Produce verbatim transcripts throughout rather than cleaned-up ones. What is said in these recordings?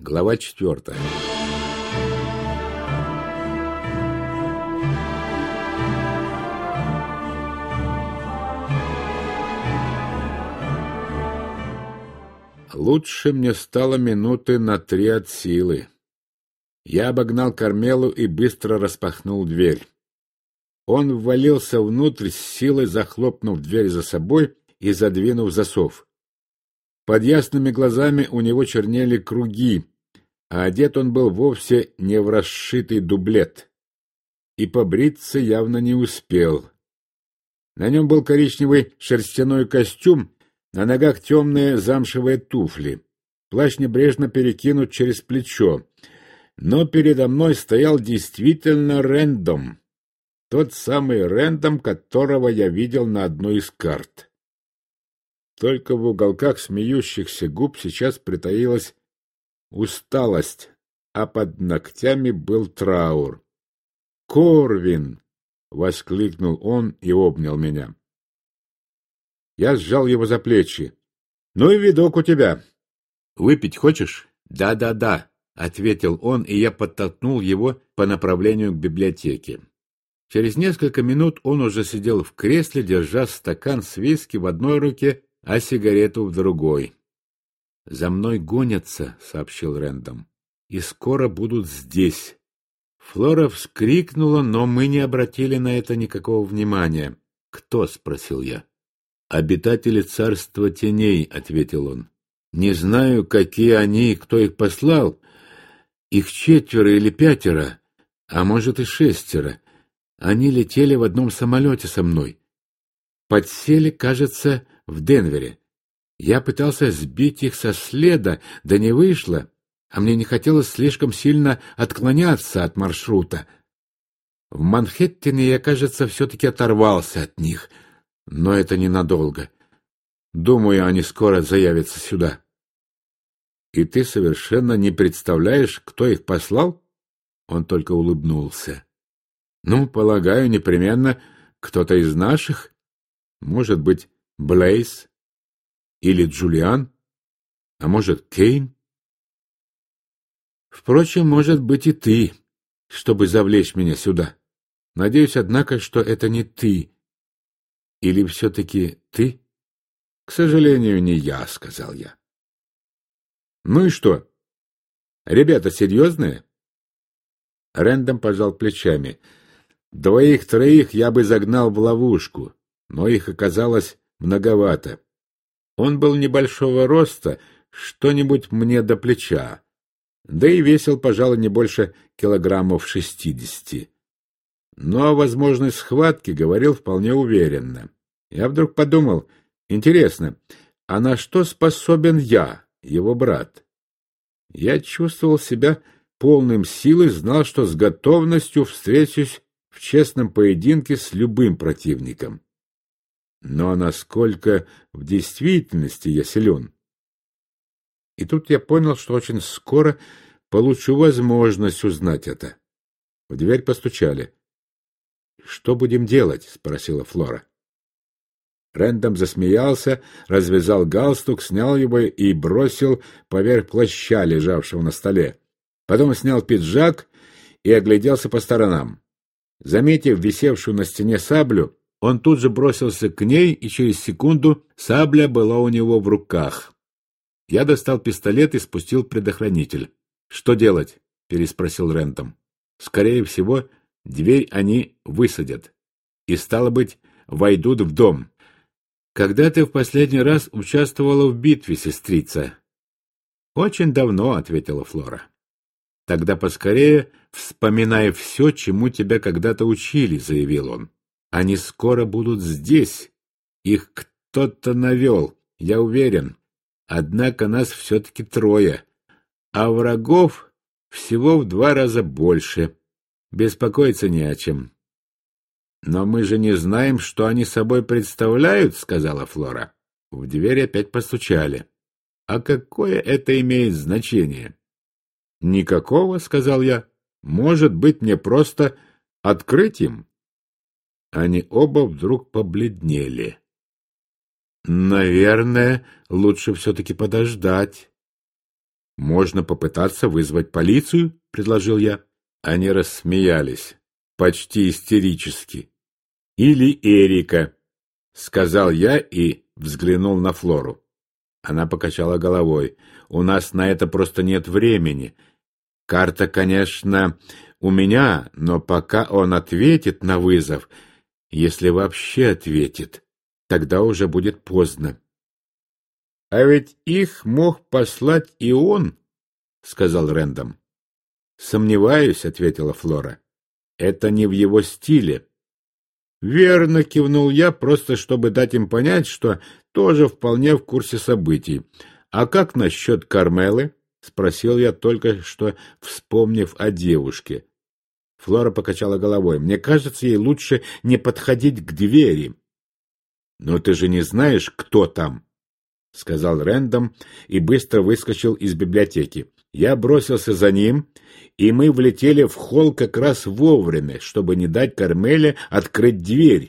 Глава четвертая. Лучше мне стало минуты на три от силы. Я обогнал Кармелу и быстро распахнул дверь. Он ввалился внутрь с силой, захлопнув дверь за собой и задвинув засов. Под ясными глазами у него чернели круги, а одет он был вовсе не в расшитый дублет. И побриться явно не успел. На нем был коричневый шерстяной костюм, на ногах темные замшевые туфли. Плащ небрежно перекинут через плечо. Но передо мной стоял действительно Рэндом. Тот самый Рэндом, которого я видел на одной из карт. Только в уголках смеющихся губ сейчас притаилась усталость, а под ногтями был траур. «Корвин!» — воскликнул он и обнял меня. Я сжал его за плечи. «Ну и видок у тебя. Выпить хочешь?» «Да-да-да», — ответил он, и я подтолкнул его по направлению к библиотеке. Через несколько минут он уже сидел в кресле, держа стакан с виски в одной руке, а сигарету в другой. «За мной гонятся», — сообщил Рэндом, — «и скоро будут здесь». Флора вскрикнула, но мы не обратили на это никакого внимания. «Кто?» — спросил я. «Обитатели царства теней», — ответил он. «Не знаю, какие они и кто их послал. Их четверо или пятеро, а может и шестеро. Они летели в одном самолете со мной. Подсели, кажется, в Денвере. Я пытался сбить их со следа, да не вышло, а мне не хотелось слишком сильно отклоняться от маршрута. В Манхэттене я, кажется, все-таки оторвался от них, но это ненадолго. Думаю, они скоро заявятся сюда». «И ты совершенно не представляешь, кто их послал?» Он только улыбнулся. «Ну, полагаю, непременно кто-то из наших. Может быть, Блейз или Джулиан, а может, Кейн. Впрочем, может быть и ты, чтобы завлечь меня сюда. Надеюсь, однако, что это не ты. Или все-таки ты?» «К сожалению, не я», — сказал я. «Ну и что? Ребята серьезные?» Рэндом пожал плечами. «Двоих-троих я бы загнал в ловушку, но их оказалось многовато. Он был небольшого роста, что-нибудь мне до плеча, да и весил, пожалуй, не больше килограммов шестидесяти. Но о возможной схватке говорил вполне уверенно. Я вдруг подумал, интересно, а на что способен я, его брат? Я чувствовал себя полным сил и знал, что с готовностью встречусь в честном поединке с любым противником. Но насколько в действительности я силен? И тут я понял, что очень скоро получу возможность узнать это. В дверь постучали. «Что будем делать?» — спросила Флора. Рэндом засмеялся, развязал галстук, снял его и бросил поверх плаща, лежавшего на столе. Потом снял пиджак и огляделся по сторонам. Заметив висевшую на стене саблю, он тут же бросился к ней, и через секунду сабля была у него в руках. Я достал пистолет и спустил предохранитель. «Что делать?» — переспросил Рэндом. «Скорее всего, дверь они высадят. И, стало быть, войдут в дом». «Когда ты в последний раз участвовала в битве, сестрица?» «Очень давно», — ответила Флора. «Тогда поскорее вспоминай все, чему тебя когда-то учили», — заявил он. «Они скоро будут здесь. Их кто-то навел, я уверен. Однако нас все-таки трое, а врагов всего в два раза больше. Беспокоиться не о чем». «Но мы же не знаем, что они собой представляют», — сказала Флора. В дверь опять постучали. «А какое это имеет значение?» «Никакого», — сказал я. «Может быть, мне просто открыть им?» Они оба вдруг побледнели. «Наверное, лучше все-таки подождать». «Можно попытаться вызвать полицию», — предложил я. Они рассмеялись, почти истерически. «Или Эрика», — сказал я и взглянул на Флору. Она покачала головой. «У нас на это просто нет времени. Карта, конечно, у меня, но пока он ответит на вызов, если вообще ответит, тогда уже будет поздно». «А ведь их мог послать и он», — сказал Рэндом. «Сомневаюсь», — ответила Флора. «Это не в его стиле». «Верно», — кивнул я, просто чтобы дать им понять, что тоже вполне в курсе событий. «А как насчет Кармелы?» — спросил я, только что вспомнив о девушке. Флора покачала головой. «Мне кажется, ей лучше не подходить к двери». «Но ты же не знаешь, кто там», — сказал Рэндом и быстро выскочил из библиотеки. Я бросился за ним, и мы влетели в холл как раз вовремя, чтобы не дать Кармеле открыть дверь.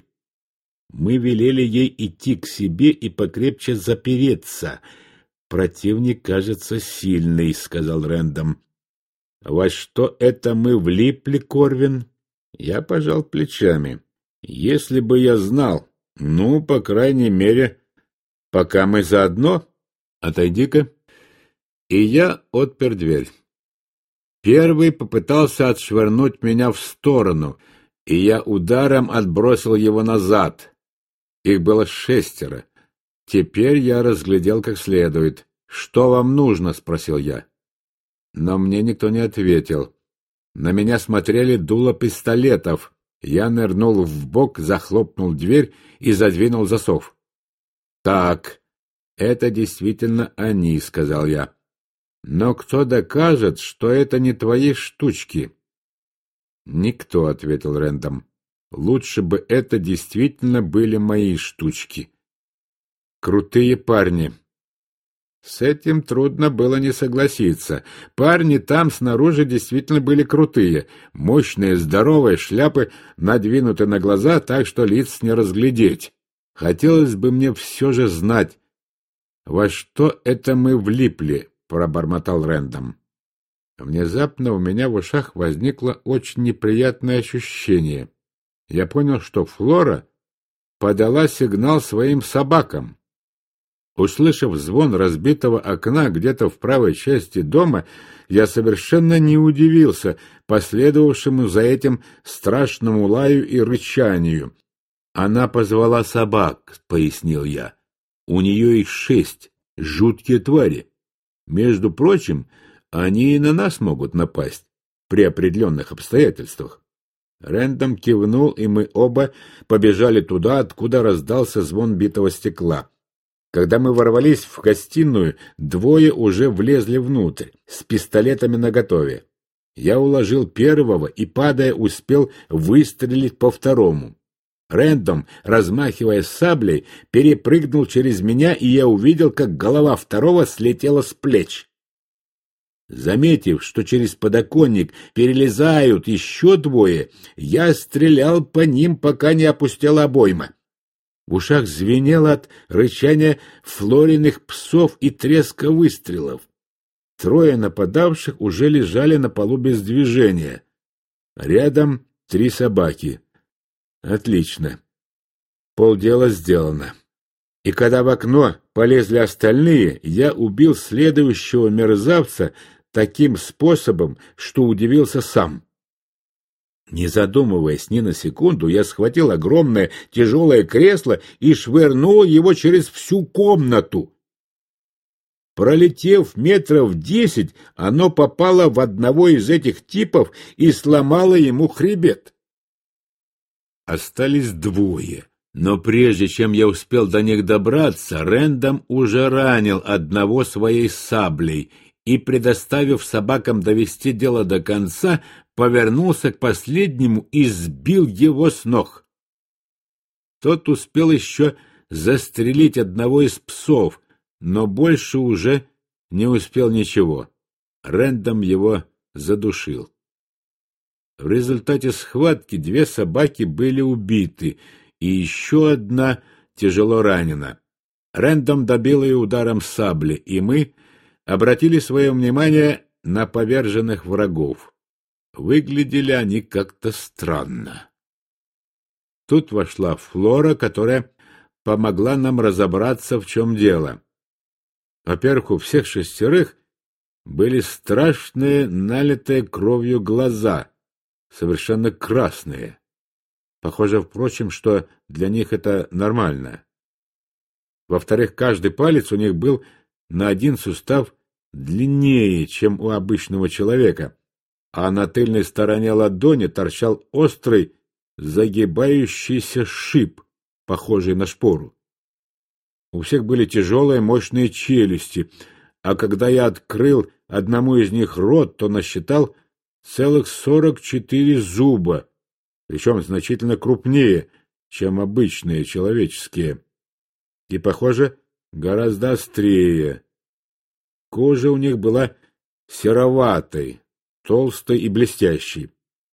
Мы велели ей идти к себе и покрепче запереться. «Противник, кажется, сильный», — сказал Рэндом. «Во что это мы влипли, Корвин?» Я пожал плечами. «Если бы я знал, ну, по крайней мере, пока мы заодно, отойди-ка». И я отпер дверь. Первый попытался отшвырнуть меня в сторону, и я ударом отбросил его назад. Их было шестеро. Теперь я разглядел как следует. «Что вам нужно?» — спросил я. Но мне никто не ответил. На меня смотрели дула пистолетов. Я нырнул вбок, захлопнул дверь и задвинул засов. «Так, это действительно они», — сказал я. «Но кто докажет, что это не твои штучки?» «Никто», — ответил Рэндом. «Лучше бы это действительно были мои штучки. Крутые парни». С этим трудно было не согласиться. Парни там снаружи действительно были крутые. Мощные, здоровые, шляпы надвинуты на глаза, так что лиц не разглядеть. Хотелось бы мне все же знать, во что это мы влипли, — пробормотал Рэндом. Внезапно у меня в ушах возникло очень неприятное ощущение. Я понял, что Флора подала сигнал своим собакам. Услышав звон разбитого окна где-то в правой части дома, я совершенно не удивился последовавшему за этим страшному лаю и рычанию. «Она позвала собак», — пояснил я. «У нее их шесть, жуткие твари. Между прочим, они и на нас могут напасть при определенных обстоятельствах». Рэндом кивнул, и мы оба побежали туда, откуда раздался звон битого стекла. Когда мы ворвались в гостиную, двое уже влезли внутрь, с пистолетами наготове. Я уложил первого и, падая, успел выстрелить по второму. Рэндом, размахивая саблей, перепрыгнул через меня, и я увидел, как голова второго слетела с плеч. Заметив, что через подоконник перелезают еще двое, я стрелял по ним, пока не опустела обойма. В ушах звенело от рычания Флориных псов и треска выстрелов. Трое нападавших уже лежали на полу без движения. Рядом три собаки. Отлично. Полдела сделано. И когда в окно полезли остальные, я убил следующего мерзавца таким способом, что удивился сам. Не задумываясь ни на секунду, я схватил огромное тяжелое кресло и швырнул его через всю комнату. Пролетев метров десять, оно попало в одного из этих типов и сломало ему хребет. Остались двое, но прежде чем я успел до них добраться, Рэндом уже ранил одного своей саблей и, предоставив собакам довести дело до конца, повернулся к последнему и сбил его с ног. Тот успел еще застрелить одного из псов, но больше уже не успел ничего. Рэндом его задушил. В результате схватки две собаки были убиты, и еще одна тяжело ранена. Рэндом добил ее ударом сабли, и мы обратили свое внимание на поверженных врагов. Выглядели они как-то странно. Тут вошла Флора, которая помогла нам разобраться, в чем дело. Во-первых, у всех шестерых были страшные, налитые кровью глаза, совершенно красные. Похоже, впрочем, что для них это нормально. Во-вторых, каждый палец у них был на один сустав длиннее, чем у обычного человека, а на тыльной стороне ладони торчал острый, загибающийся шип, похожий на шпору. У всех были тяжелые, мощные челюсти, а когда я открыл одному из них рот, то насчитал целых сорок четыре зуба, причем значительно крупнее, чем обычные человеческие, и, похоже, гораздо острее. Кожа у них была сероватой, толстой и блестящей.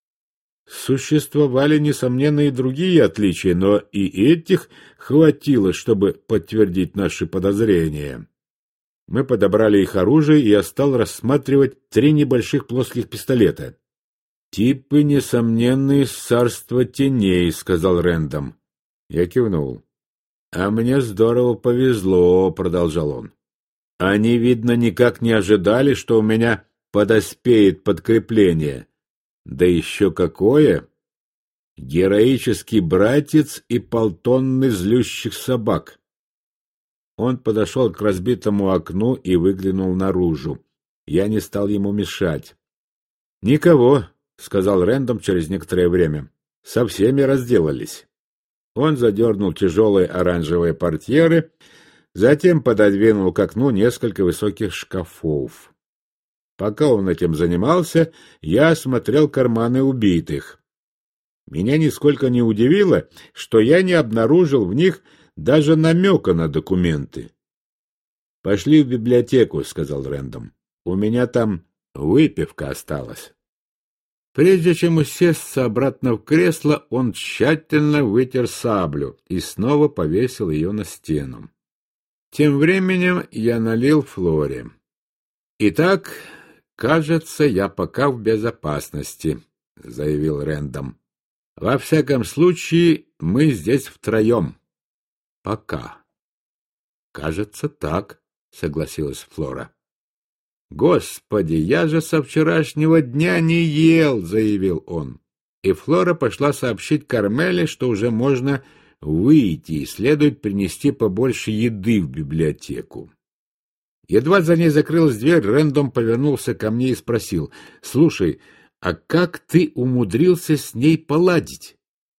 Существовали, несомненно, и другие отличия, но и этих хватило, чтобы подтвердить наши подозрения. Мы подобрали их оружие, и я стал рассматривать три небольших плоских пистолета. «Типы, несомненно, из царства теней», — сказал Рэндом. Я кивнул. «А мне здорово повезло», — продолжал он. «Они, видно, никак не ожидали, что у меня подоспеет подкрепление. Да еще какое! Героический братец и полтонны злющих собак». Он подошел к разбитому окну и выглянул наружу. Я не стал ему мешать. «Никого», — сказал Рэндом через некоторое время. «Со всеми разделались». Он задернул тяжелые оранжевые портьеры, затем пододвинул к окну несколько высоких шкафов. Пока он этим занимался, я осмотрел карманы убитых. Меня нисколько не удивило, что я не обнаружил в них даже намека на документы. «Пошли в библиотеку», — сказал Рэндом. «У меня там выпивка осталась». Прежде чем усесться обратно в кресло, он тщательно вытер саблю и снова повесил ее на стену. Тем временем я налил Флоре. «Итак, кажется, я пока в безопасности», — заявил Рэндом. «Во всяком случае, мы здесь втроем. Пока». «Кажется, так», — согласилась Флора. «Господи, я же со вчерашнего дня не ел», — заявил он. И Флора пошла сообщить Кармеле, что уже можно выйти и следует принести побольше еды в библиотеку. Едва за ней закрылась дверь, Рэндом повернулся ко мне и спросил: «Слушай, а как ты умудрился с ней поладить?»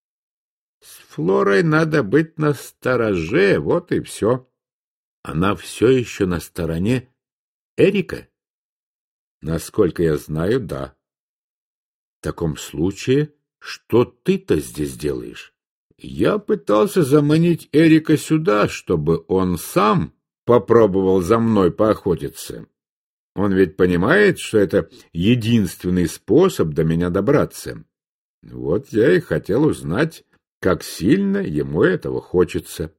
«С Флорой надо быть настороже, вот и все». «Она все еще на стороне Эрика?» «Насколько я знаю, да». «В таком случае, что ты-то здесь делаешь?» «Я пытался заманить Эрика сюда, чтобы он сам попробовал за мной поохотиться. Он ведь понимает, что это единственный способ до меня добраться. Вот я и хотел узнать, как сильно ему этого хочется».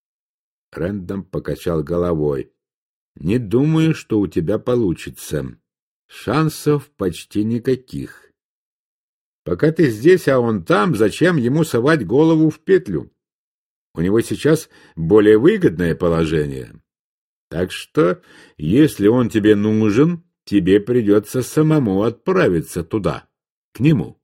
Рэндом покачал головой. «Не думаю, что у тебя получится. Шансов почти никаких. Пока ты здесь, а он там, зачем ему совать голову в петлю? У него сейчас более выгодное положение. Так что, если он тебе нужен, тебе придется самому отправиться туда, к нему».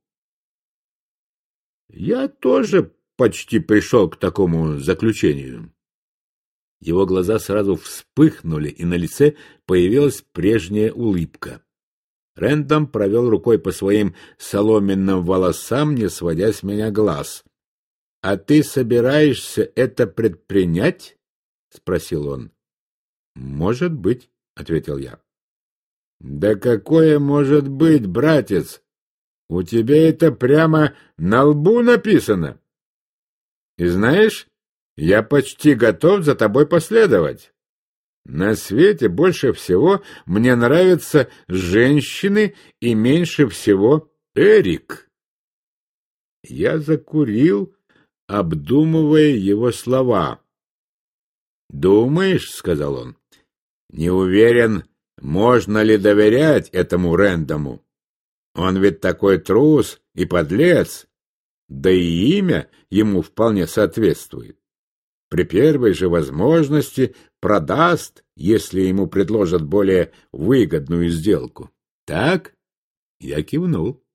Я тоже почти пришел к такому заключению. Его глаза сразу вспыхнули, и на лице появилась прежняя улыбка. Рэндом провел рукой по своим соломенным волосам, не сводя с меня глаз. — А ты собираешься это предпринять? — спросил он. — Может быть, — ответил я. — Да какое может быть, братец? У тебя это прямо на лбу написано. И знаешь, я почти готов за тобой последовать. На свете больше всего мне нравятся женщины и меньше всего Эрик. Я закурил, обдумывая его слова. «Думаешь, — сказал он, — не уверен, можно ли доверять этому Рэндому? Он ведь такой трус и подлец, да и имя ему вполне соответствует. При первой же возможности продаст, если ему предложат более выгодную сделку. Так? Я кивнул.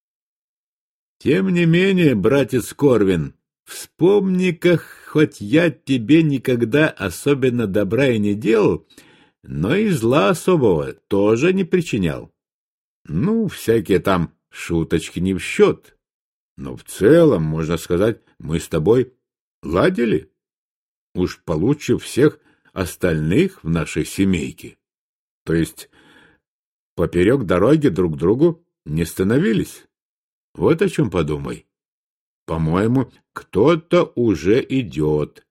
Тем не менее, братец Корвин, вспомни-ка, хоть я тебе никогда особенно добра и не делал, но и зла особого тоже не причинял. Ну, всякие там шуточки не в счет. Но в целом, можно сказать, мы с тобой ладили. Уж получше всех остальных в нашей семейке. То есть поперек дороги друг другу не становились. Вот о чем подумай. По-моему, кто-то уже идет.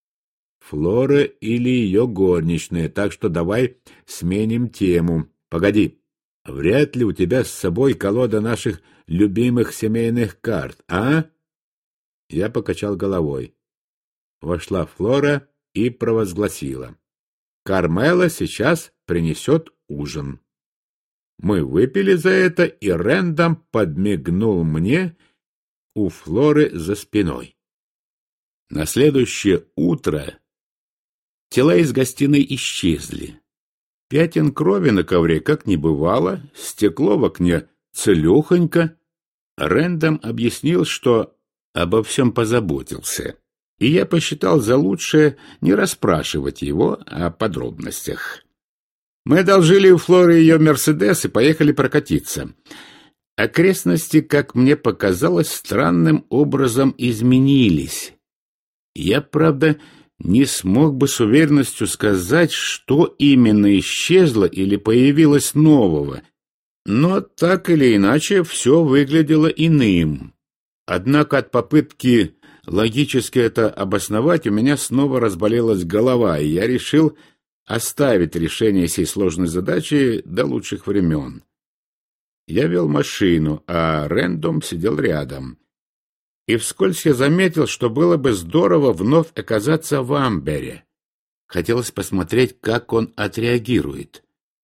Флора или ее горничная, так что давай сменим тему. Погоди, вряд ли у тебя с собой колода наших любимых семейных карт, а? Я покачал головой. Вошла Флора и провозгласила: Кармела сейчас принесет ужин. Мы выпили за это, и Рэндом подмигнул мне у Флоры за спиной. На следующее утро тела из гостиной исчезли. Пятен крови на ковре как не бывало, стекло в окне целехонько. Рэндом объяснил, что обо всем позаботился, и я посчитал за лучшее не расспрашивать его о подробностях. Мы одолжили у Флоры ее «Мерседес» и поехали прокатиться. Окрестности, как мне показалось, странным образом изменились. Я, правда, не смог бы с уверенностью сказать, что именно исчезло или появилось нового, но так или иначе все выглядело иным. Однако от попытки логически это обосновать у меня снова разболелась голова, и я решил оставить решение сей сложной задачи до лучших времен. Я вел машину, а Рэндом сидел рядом. И вскользь я заметил, что было бы здорово вновь оказаться в Амбере. Хотелось посмотреть, как он отреагирует.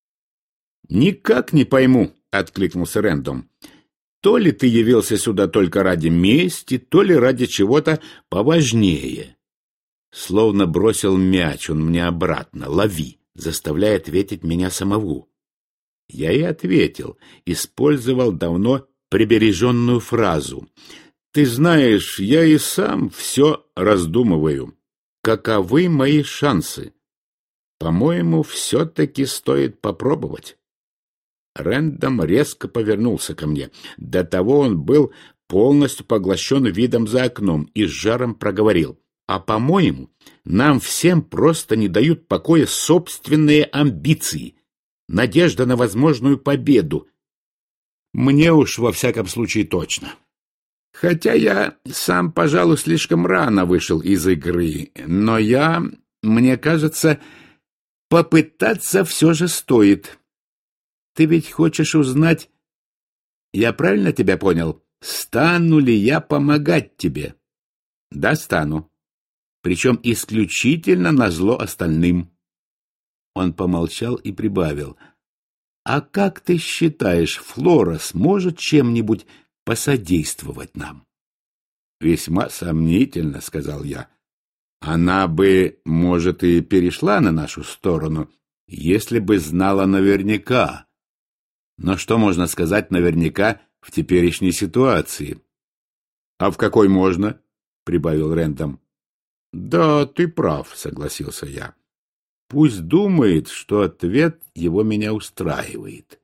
«Никак не пойму», — откликнулся Рэндом. «То ли ты явился сюда только ради мести, то ли ради чего-то поважнее». Словно бросил мяч он мне обратно. «Лови», заставляя ответить меня самого. Я и ответил, использовал давно прибереженную фразу. «Ты знаешь, я и сам все раздумываю. Каковы мои шансы? По-моему, все-таки стоит попробовать». Рэндом резко повернулся ко мне. До того он был полностью поглощен видом за окном и с жаром проговорил: «А, по-моему, нам всем просто не дают покоя собственные амбиции, надежда на возможную победу. Мне уж во всяком случае точно. Хотя я сам, пожалуй, слишком рано вышел из игры, но я, мне кажется, попытаться все же стоит. Ты ведь хочешь узнать, я правильно тебя понял, стану ли я помогать тебе?» «Да, стану. Причем исключительно назло остальным». Он помолчал и прибавил: «А как ты считаешь, Флора сможет чем-нибудь посодействовать нам?» «Весьма сомнительно», — сказал я. «Она бы, может, и перешла на нашу сторону, если бы знала наверняка. Но что можно сказать наверняка в теперешней ситуации?» «А в какой можно?» — прибавил Рэндом. «Да, ты прав», — согласился я. «Пусть думает, что ответ его меня устраивает».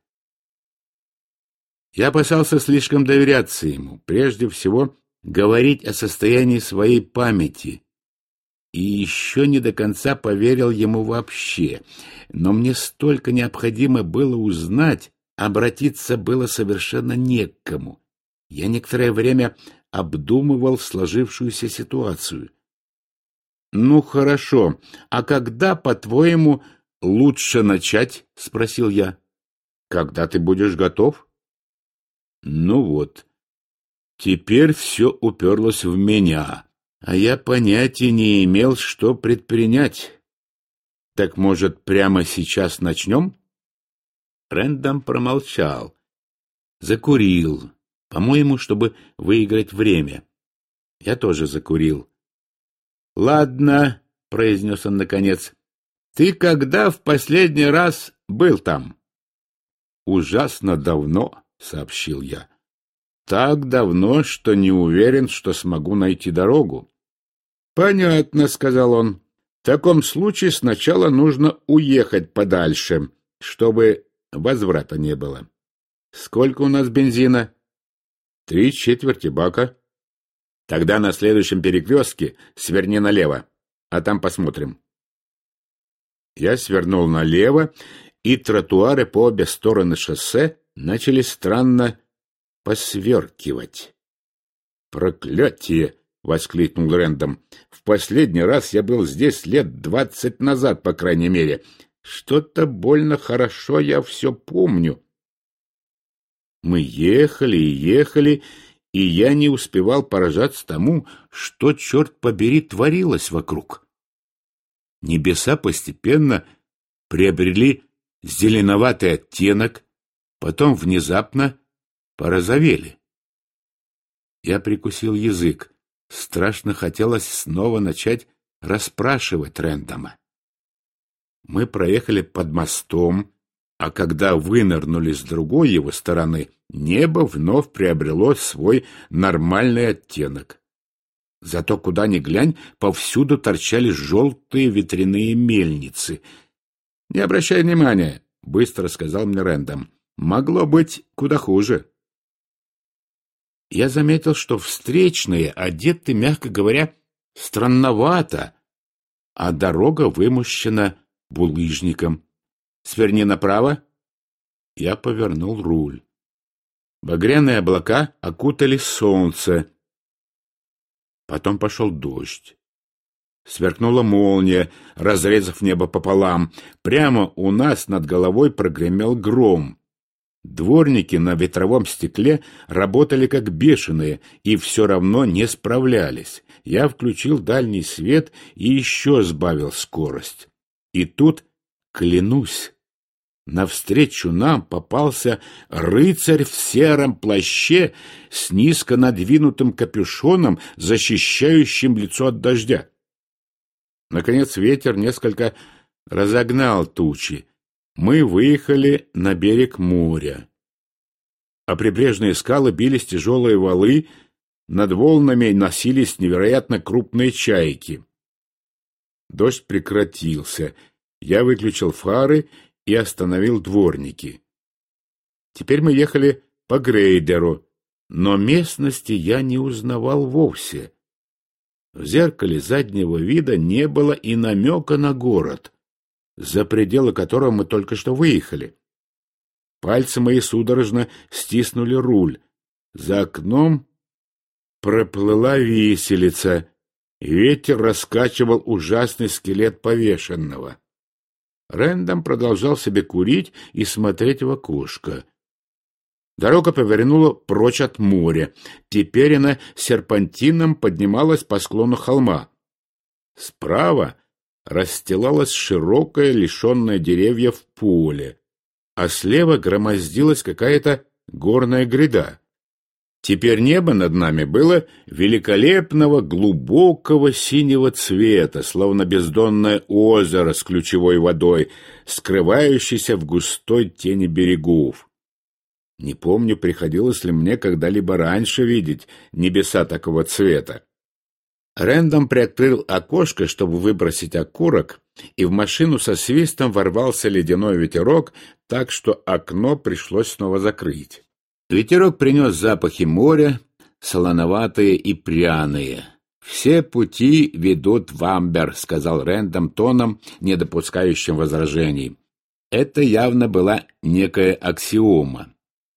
Я опасался слишком доверяться ему, прежде всего говорить о состоянии своей памяти, и еще не до конца поверил ему вообще, но мне столько необходимо было узнать, обратиться было совершенно не к кому. Я некоторое время обдумывал сложившуюся ситуацию. «Ну, хорошо. А когда, по-твоему, лучше начать?» — спросил я. «Когда ты будешь готов?» Ну вот. Теперь все уперлось в меня, а я понятия не имел, что предпринять. «Так, может, прямо сейчас начнем?» Рэндом промолчал. Закурил, по-моему, чтобы выиграть время. Я тоже закурил. — Ладно, — произнес он наконец, — ты когда в последний раз был там? — Ужасно давно, — сообщил я. — Так давно, что не уверен, что смогу найти дорогу. — Понятно, — сказал он. — В таком случае сначала нужно уехать подальше, чтобы возврата не было. — Сколько у нас бензина? — Три четверти бака. — Тогда на следующем перекрестке сверни налево, а там посмотрим. Я свернул налево, и тротуары по обе стороны шоссе начали странно посверкивать. «Проклятие!» — воскликнул Рэндом. «В последний раз я был здесь лет двадцать назад, по крайней мере. Что-то больно хорошо я все помню». Мы ехали и ехали, и я не успевал поражаться тому, что, черт побери, творилось вокруг. Небеса постепенно приобрели зеленоватый оттенок, потом внезапно порозовели. Я прикусил язык. Страшно хотелось снова начать расспрашивать Рэндома. Мы проехали под мостом, а когда вынырнули с другой его стороны, небо вновь приобрело свой нормальный оттенок. Зато куда ни глянь, повсюду торчали желтые ветряные мельницы. — Не обращай внимания, — быстро сказал мне Рэндом. — Могло быть куда хуже. Я заметил, что встречные одеты, мягко говоря, странновато, а дорога вымощена булыжником. Сверни направо. Я повернул руль. Багряные облака окутали солнце. Потом пошел дождь. Сверкнула молния, разрезав небо пополам. Прямо у нас над головой прогремел гром. Дворники на ветровом стекле работали как бешеные и все равно не справлялись. Я включил дальний свет и еще сбавил скорость. И тут, клянусь, навстречу нам попался рыцарь в сером плаще с низко надвинутым капюшоном, защищающим лицо от дождя. Наконец ветер несколько разогнал тучи. Мы выехали на берег моря. А прибрежные скалы бились тяжелые валы, над волнами носились невероятно крупные чайки. Дождь прекратился. Я выключил фары и остановил дворники. Теперь мы ехали по грейдеру, но местности я не узнавал вовсе. В зеркале заднего вида не было и намека на город, за пределы которого мы только что выехали. Пальцы мои судорожно стиснули руль. За окном проплыла виселица. Ветер раскачивал ужасный скелет повешенного. Рэндом продолжал себе курить и смотреть в окошко. Дорога повернула прочь от моря. Теперь она серпантином поднималась по склону холма. Справа расстилалось широкое, лишенное деревьев поле, а слева громоздилась какая-то горная гряда. Теперь небо над нами было великолепного глубокого синего цвета, словно бездонное озеро с ключевой водой, скрывающееся в густой тени берегов. Не помню, приходилось ли мне когда-либо раньше видеть небеса такого цвета. Рэндом приоткрыл окошко, чтобы выбросить окурок, и в машину со свистом ворвался ледяной ветерок, так что окно пришлось снова закрыть. Ветерок принес запахи моря, солоноватые и пряные. «Все пути ведут в Амбер», — сказал Рэндом тоном, не допускающим возражений. Это явно была некая аксиома.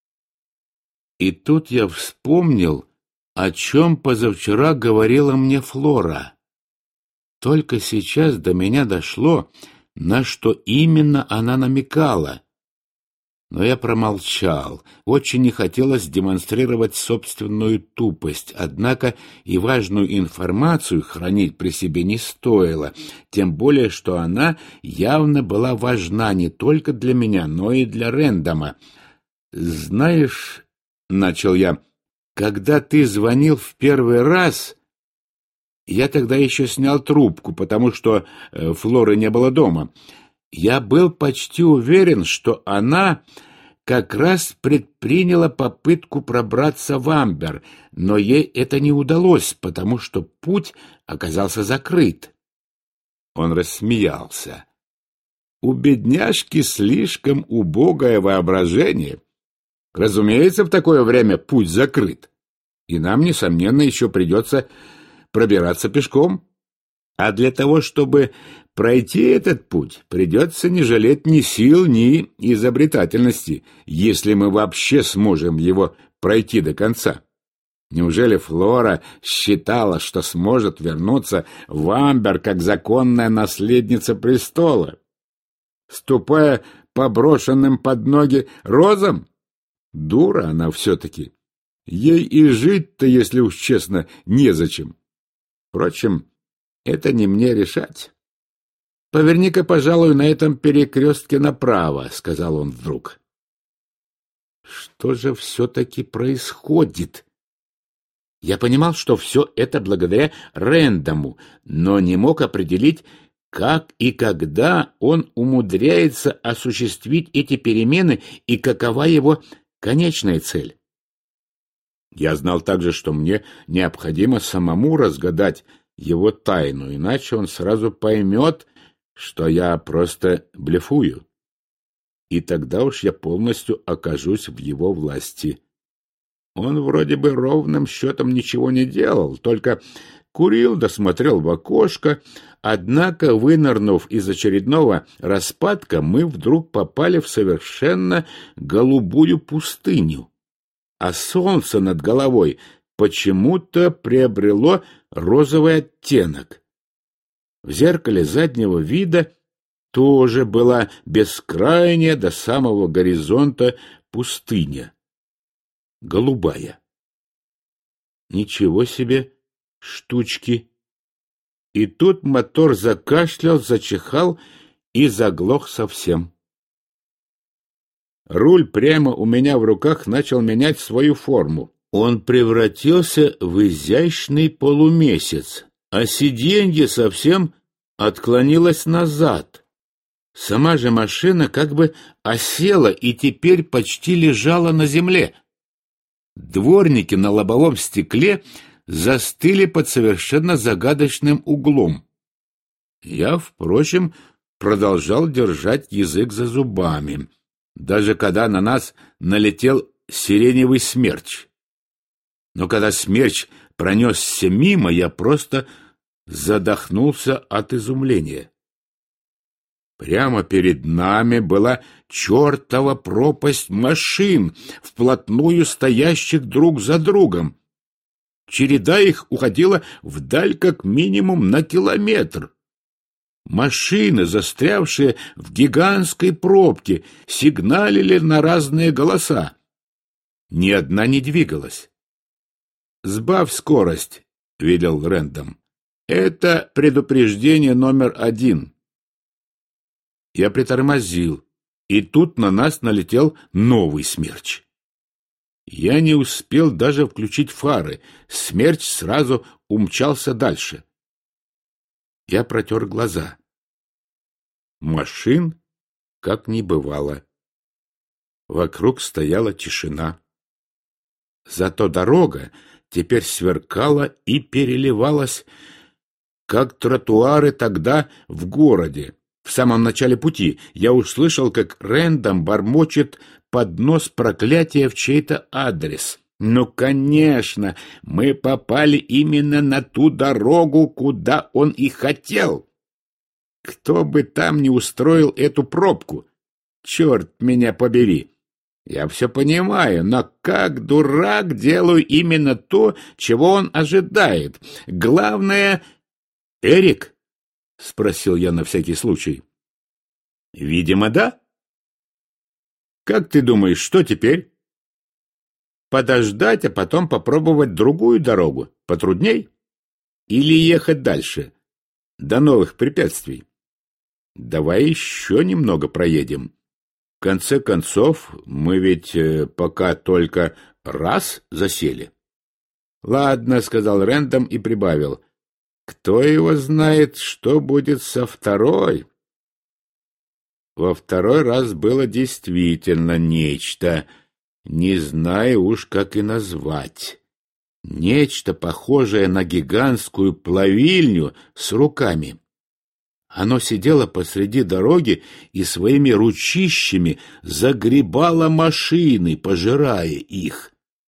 И тут я вспомнил, о чем позавчера говорила мне Флора. Только сейчас до меня дошло, на что именно она намекала. Но я промолчал. Очень не хотелось демонстрировать собственную тупость, однако и важную информацию хранить при себе не стоило, тем более, что она явно была важна не только для меня, но и для Рэндома. «Знаешь, — начал я, — когда ты звонил в первый раз, я тогда еще снял трубку, потому что э, Флоры не было дома. Я был почти уверен, что она как раз предприняла попытку пробраться в Амбер, но ей это не удалось, потому что путь оказался закрыт». Он рассмеялся. «У бедняжки слишком убогое воображение. Разумеется, в такое время путь закрыт, и нам, несомненно, еще придется пробираться пешком. А для того, чтобы пройти этот путь, придется не жалеть ни сил, ни изобретательности, если мы вообще сможем его пройти до конца. Неужели Флора считала, что сможет вернуться в Амбер как законная наследница престола, ступая по брошенным под ноги розам? Дура она все-таки. Ей и жить-то, если уж честно, незачем. Впрочем, это не мне решать. «Поверни-ка, пожалуй, на этом перекрестке направо», — сказал он вдруг. Что же все-таки происходит? Я понимал, что все это благодаря Рэндому, но не мог определить, как и когда он умудряется осуществить эти перемены и какова его конечная цель. Я знал также, что мне необходимо самому разгадать его тайну, иначе он сразу поймет, что я просто блефую. И тогда уж я полностью окажусь в его власти. Он вроде бы ровным счетом ничего не делал, только курил да смотрел в окошко, однако, вынырнув из очередного распадка, мы вдруг попали в совершенно голубую пустыню, а солнце над головой почему-то приобрело розовый оттенок. В зеркале заднего вида тоже была бескрайняя до самого горизонта пустыня, голубая. Ничего себе штучки! И тут мотор закашлял, зачихал и заглох совсем. Руль прямо у меня в руках начал менять свою форму. Он превратился в изящный полумесяц, а сиденье совсем отклонилось назад. Сама же машина как бы осела и теперь почти лежала на земле. Дворники на лобовом стекле застыли под совершенно загадочным углом. Я, впрочем, продолжал держать язык за зубами, даже когда на нас налетел сиреневый смерч. Но когда смерч пронесся мимо, я просто задохнулся от изумления. Прямо перед нами была чертова пропасть машин, вплотную стоящих друг за другом. Череда их уходила вдаль как минимум на километр. Машины, застрявшие в гигантской пробке, сигналили на разные голоса. Ни одна не двигалась. «Сбавь скорость», — велел Рэндом. «Это предупреждение номер один». Я притормозил, и тут на нас налетел новый смерч. Я не успел даже включить фары, смерч сразу умчался дальше. Я протер глаза. Машин как не бывало. Вокруг стояла тишина. Зато дорога теперь сверкала и переливалась, как тротуары тогда в городе. В самом начале пути я услышал, как Рэндом бормочет под нос проклятия в чей-то адрес. Ну, конечно, мы попали именно на ту дорогу, куда он и хотел. Кто бы там ни устроил эту пробку, черт меня побери. Я все понимаю, но как дурак делаю именно то, чего он ожидает. Главное... Эрик? — спросил я на всякий случай. — Видимо, да. Как ты думаешь, что теперь? Подождать, а потом попробовать другую дорогу, потрудней? Или ехать дальше, до новых препятствий? Давай еще немного проедем. В конце концов, мы ведь э, пока только раз засели. Ладно, сказал Рэндом и прибавил. Кто его знает, что будет со второй? Во второй раз было действительно нечто, не знаю уж, как и назвать. Нечто похожее на гигантскую плавильню с руками. Оно сидело посреди дороги и своими ручищами загребало машины, пожирая их.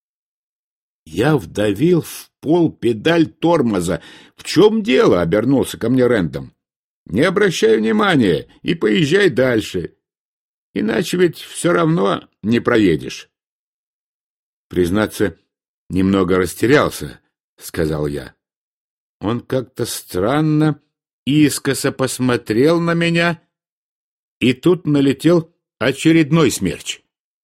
Я вдавил в пол педаль тормоза. — В чем дело? — обернулся ко мне Рэндом. — Не обращай внимания и поезжай дальше. Иначе ведь все равно не проедешь. Признаться, немного растерялся, — сказал я. Он как-то странно искоса посмотрел на меня, и тут налетел очередной смерч.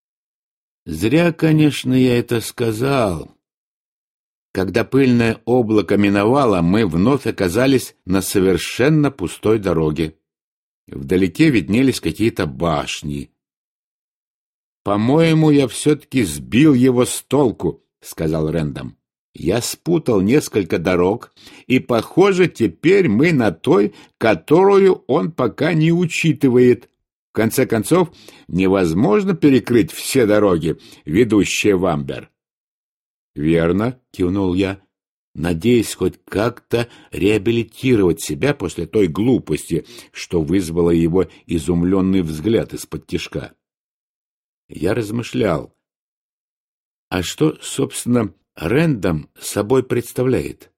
Зря, конечно, я это сказал. Когда пыльное облако миновало, мы вновь оказались на совершенно пустой дороге. Вдалеке виднелись какие-то башни. «По-моему, я все-таки сбил его с толку», — сказал Рэндом. «Я спутал несколько дорог, и, похоже, теперь мы на той, которую он пока не учитывает. В конце концов, невозможно перекрыть все дороги, ведущие в Амбер». «Верно», — кивнул я, надеясь хоть как-то реабилитировать себя после той глупости, что вызвало его изумленный взгляд из-под тишка. Я размышлял, а что, собственно, Рэндом собой представляет?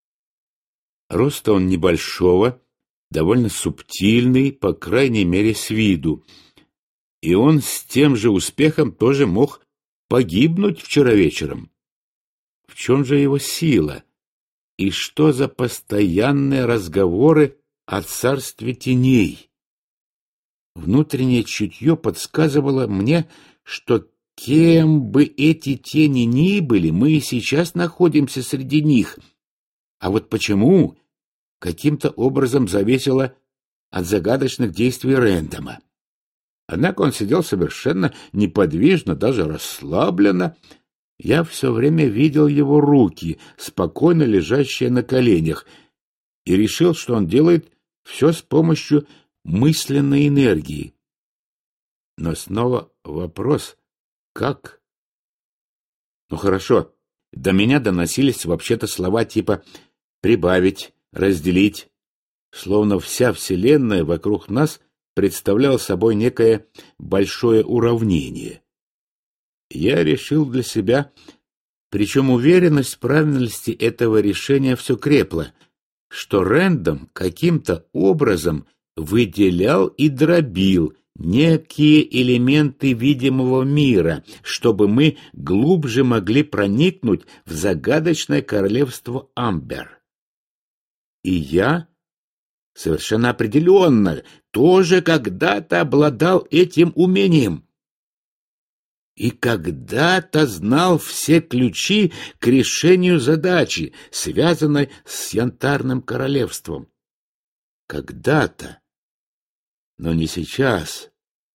Роста он небольшого, довольно субтильный, по крайней мере, с виду, и он с тем же успехом тоже мог погибнуть вчера вечером. В чем же его сила? И что за постоянные разговоры о царстве теней? Внутреннее чутье подсказывало мне, что кем бы эти тени ни были, мы и сейчас находимся среди них. А вот почему, каким-то образом зависело от загадочных действий Рэндома. Однако он сидел совершенно неподвижно, даже расслабленно. Я все время видел его руки, спокойно лежащие на коленях, и решил, что он делает все с помощью мысленной энергии. Но снова вопрос: как? Ну хорошо, до меня доносились вообще-то слова типа «прибавить», «разделить», словно вся вселенная вокруг нас представляла собой некое большое уравнение. Я решил для себя, причем уверенность в правильности этого решения все крепла, что Рэндом каким-то образом выделял и дробил некие элементы видимого мира, чтобы мы глубже могли проникнуть в загадочное королевство Амбер. И я совершенно определенно тоже когда-то обладал этим умением. И когда-то знал все ключи к решению задачи, связанной с Янтарным королевством. Когда-то, но не сейчас.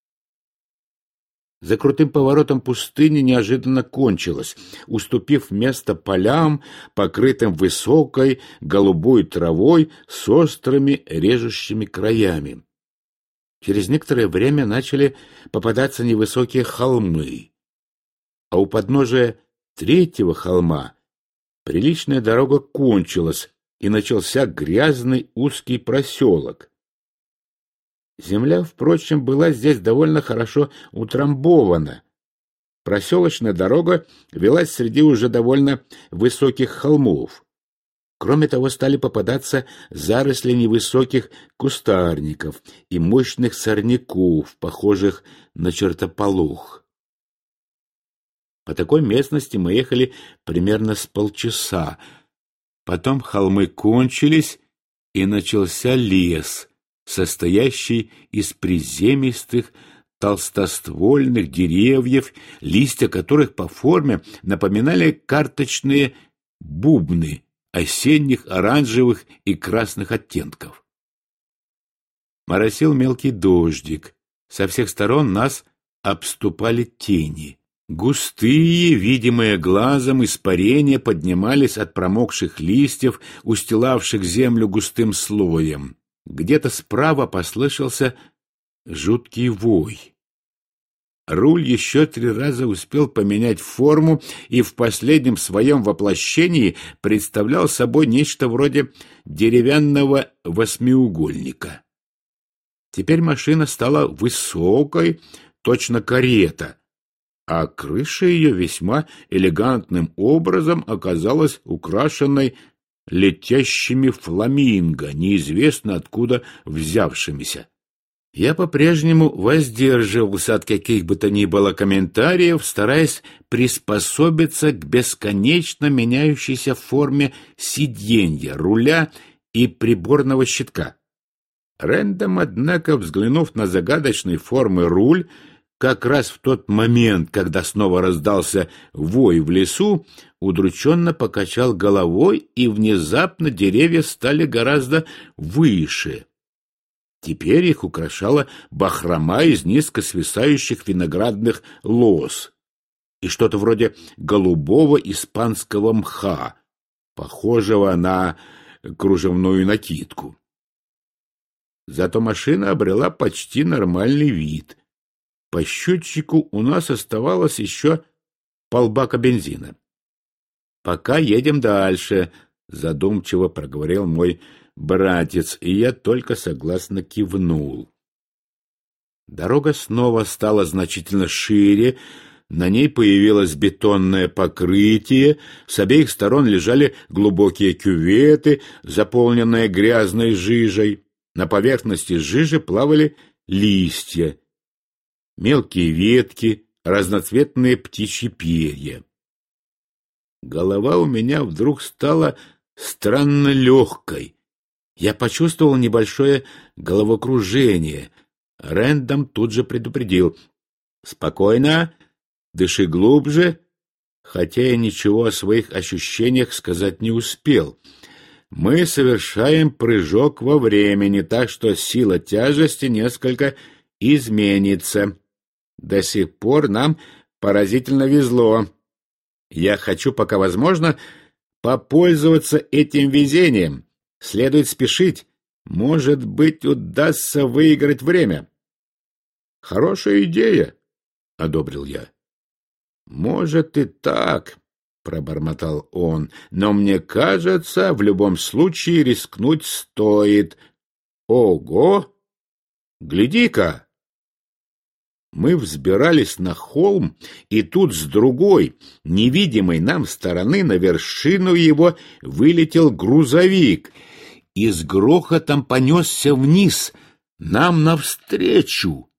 За крутым поворотом пустыня неожиданно кончилась, уступив место полям, покрытым высокой голубой травой с острыми режущими краями. Через некоторое время начали попадаться невысокие холмы, а у подножия третьего холма приличная дорога кончилась, и начался грязный узкий проселок. Земля, впрочем, была здесь довольно хорошо утрамбована. Проселочная дорога велась среди уже довольно высоких холмов. Кроме того, стали попадаться заросли невысоких кустарников и мощных сорняков, похожих на чертополох. По такой местности мы ехали примерно с полчаса. Потом холмы кончились, и начался лес, состоящий из приземистых толстоствольных деревьев, листья которых по форме напоминали карточные бубны осенних оранжевых и красных оттенков. Моросил мелкий дождик. Со всех сторон нас обступали тени. Густые, видимые глазом, испарения поднимались от промокших листьев, устилавших землю густым слоем. Где-то справа послышался жуткий вой. Руль еще три раза успел поменять форму и в последнем своем воплощении представлял собой нечто вроде деревянного восьмиугольника. Теперь машина стала высокой, точно карета, а крыша ее весьма элегантным образом оказалась украшенной летящими фламинго, неизвестно откуда взявшимися. Я по-прежнему воздерживался от каких бы то ни было комментариев, стараясь приспособиться к бесконечно меняющейся форме сиденья, руля и приборного щитка. Рэндом, однако, взглянув на загадочной формы руль, как раз в тот момент, когда снова раздался вой в лесу, удрученно покачал головой, и внезапно деревья стали гораздо выше. Теперь их украшала бахрома из низко свисающих виноградных лоз и что-то вроде голубого испанского мха, похожего на кружевную накидку. Зато машина обрела почти нормальный вид. По счетчику у нас оставалось еще полбака бензина. «Пока едем дальше», — задумчиво проговорил мой братец, и я только согласно кивнул. Дорога снова стала значительно шире, на ней появилось бетонное покрытие, с обеих сторон лежали глубокие кюветы, заполненные грязной жижей. На поверхности жижи плавали листья, мелкие ветки, разноцветные птичьи перья. Голова у меня вдруг стала странно легкой. Я почувствовал небольшое головокружение. Рэндом тут же предупредил: «Спокойно, дыши глубже», хотя я ничего о своих ощущениях сказать не успел. Мы совершаем прыжок во времени, так что сила тяжести несколько изменится. До сих пор нам поразительно везло. Я хочу, пока возможно, попользоваться этим везением. Следует спешить. Может быть, удастся выиграть время. — Хорошая идея, — одобрил я. — Может и так, — пробормотал он, — но мне кажется, в любом случае рискнуть стоит. Ого! Гляди-ка! Мы взбирались на холм, и тут с другой, невидимой нам стороны, на вершину его вылетел грузовик и с грохотом понесся вниз, нам навстречу.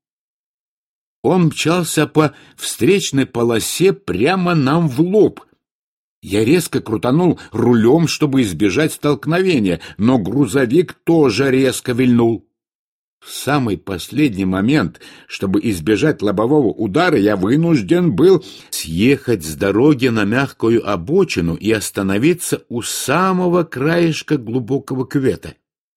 Он мчался по встречной полосе прямо нам в лоб. Я резко крутанул рулем, чтобы избежать столкновения, но грузовик тоже резко вильнул. В самый последний момент, чтобы избежать лобового удара, я вынужден был съехать с дороги на мягкую обочину и остановиться у самого краешка глубокого кювета.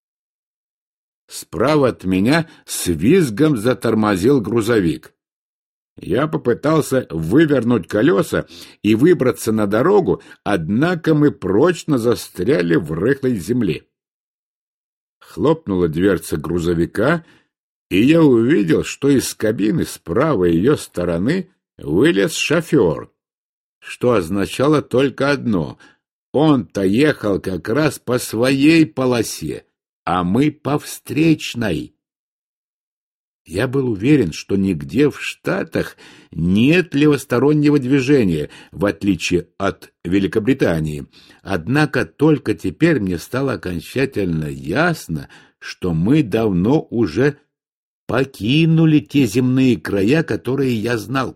Справа от меня с визгом затормозил грузовик. Я попытался вывернуть колеса и выбраться на дорогу, однако мы прочно застряли в рыхлой земле. Хлопнула дверца грузовика, и я увидел, что из кабины с правой ее стороны вылез шофер, что означало только одно — он-то ехал как раз по своей полосе, а мы по встречной. Я был уверен, что нигде в Штатах нет левостороннего движения, в отличие от Великобритании. Однако только теперь мне стало окончательно ясно, что мы давно уже покинули те земные края, которые я знал.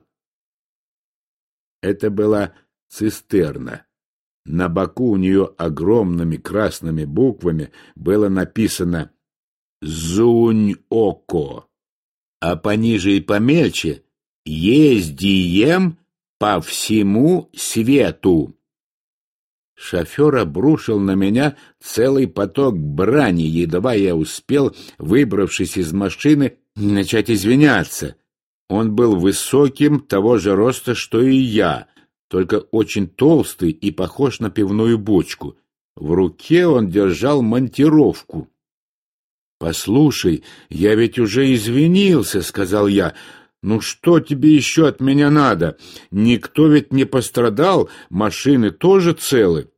Это была цистерна. На боку у нее огромными красными буквами было написано «Зунь-Око». а пониже и помельче ездием по всему свету. Шофер обрушил на меня целый поток брани, едва я успел, выбравшись из машины, начать извиняться. Он был высоким, того же роста, что и я, только очень толстый и похож на пивную бочку. В руке он держал монтировку. «Послушай, я ведь уже извинился», — сказал я. «Ну что тебе еще от меня надо? Никто ведь не пострадал, машины тоже целы».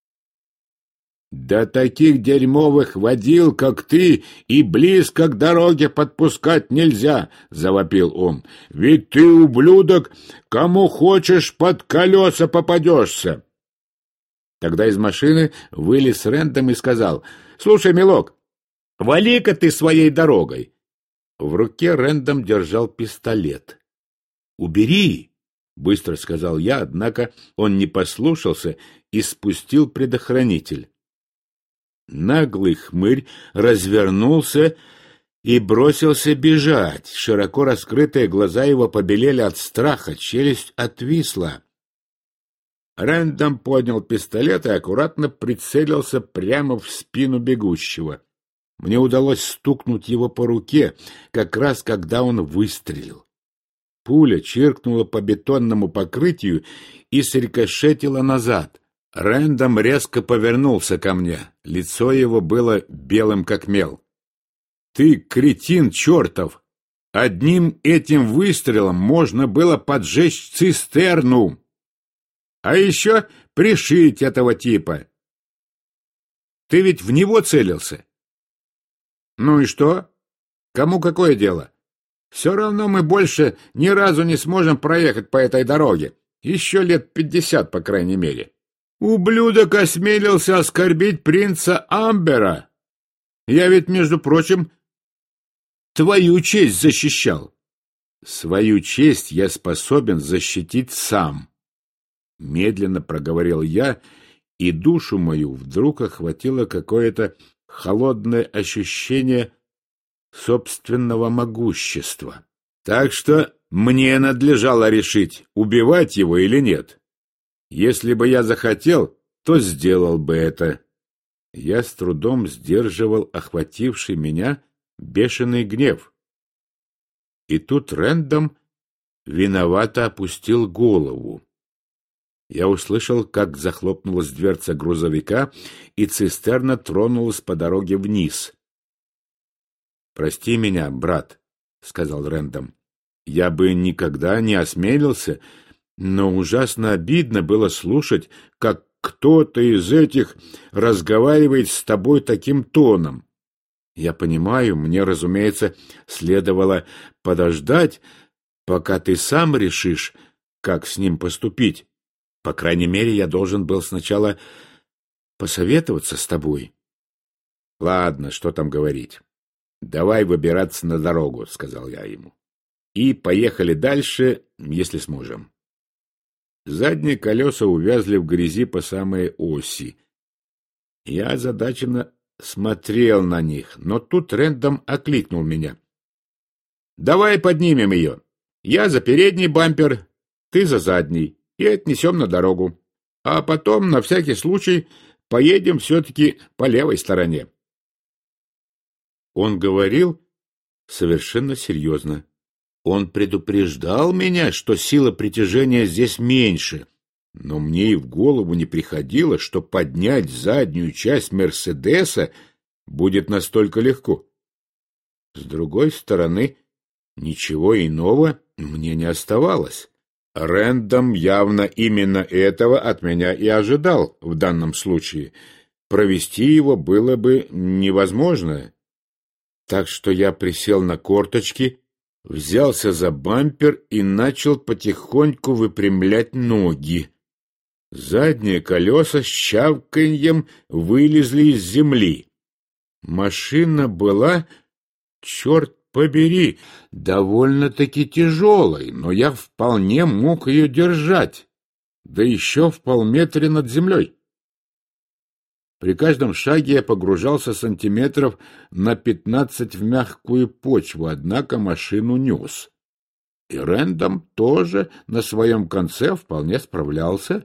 «Да таких дерьмовых водил, как ты, и близко к дороге подпускать нельзя», — завопил он. «Ведь ты, ублюдок, кому хочешь под колеса попадешься». Тогда из машины вылез Рэндом и сказал: «Слушай, милок, вали-ка ты своей дорогой». В руке Рэндом держал пистолет. «Убери!» — быстро сказал я, однако он не послушался и спустил предохранитель. Наглый хмырь развернулся и бросился бежать. Широко раскрытые глаза его побелели от страха, челюсть отвисла. Рэндом поднял пистолет и аккуратно прицелился прямо в спину бегущего. Мне удалось стукнуть его по руке, как раз когда он выстрелил. Пуля чиркнула по бетонному покрытию и срикошетила назад. Рэндом резко повернулся ко мне. Лицо его было белым как мел. «Ты кретин чертов! Одним этим выстрелом можно было поджечь цистерну, а еще пришить этого типа. Ты ведь в него целился. Ну и что? Кому какое дело? Все равно мы больше ни разу не сможем проехать по этой дороге. Еще лет пятьдесят, по крайней мере. Ублюдок осмелился оскорбить принца Амбера. Я ведь, между прочим, твою честь защищал». «Свою честь я способен защитить сам», — медленно проговорил я, и душу мою вдруг охватило какое-то холодное ощущение собственного могущества. Так что мне надлежало решить, убивать его или нет. Если бы я захотел, то сделал бы это. Я с трудом сдерживал охвативший меня бешеный гнев. И тут Рэндом виновато опустил голову. Я услышал, как захлопнулась дверца грузовика, и цистерна тронулась по дороге вниз. «Прости меня, брат», — сказал Рэндом. «Я бы никогда не осмелился, но ужасно обидно было слушать, как кто-то из этих разговаривает с тобой таким тоном. Я понимаю, мне, разумеется, следовало подождать, пока ты сам решишь, как с ним поступить. По крайней мере, я должен был сначала посоветоваться с тобой». «Ладно, что там говорить. Давай выбираться на дорогу», — сказал я ему. «И поехали дальше, если сможем». Задние колеса увязли в грязи по самой оси. Я озадаченно смотрел на них, но тут Рэндом окликнул меня. «Давай поднимем ее. Я за передний бампер, ты за задний, и отнесем на дорогу. А потом, на всякий случай, поедем все-таки по левой стороне». Он говорил совершенно серьезно. Он предупреждал меня, что сила притяжения здесь меньше, но мне и в голову не приходило, что поднять заднюю часть «Мерседеса» будет настолько легко. С другой стороны, ничего иного мне не оставалось. Рэндом явно именно этого от меня и ожидал в данном случае. Провести его было бы невозможно. Так что я присел на корточки, взялся за бампер и начал потихоньку выпрямлять ноги. Задние колеса с чавканьем вылезли из земли. Машина была, черт побери, довольно-таки тяжелой, но я вполне мог ее держать, да еще в полметре над землей. При каждом шаге я погружался сантиметров на пятнадцать в мягкую почву, однако машину нес. И Рэндом тоже на своем конце вполне справлялся.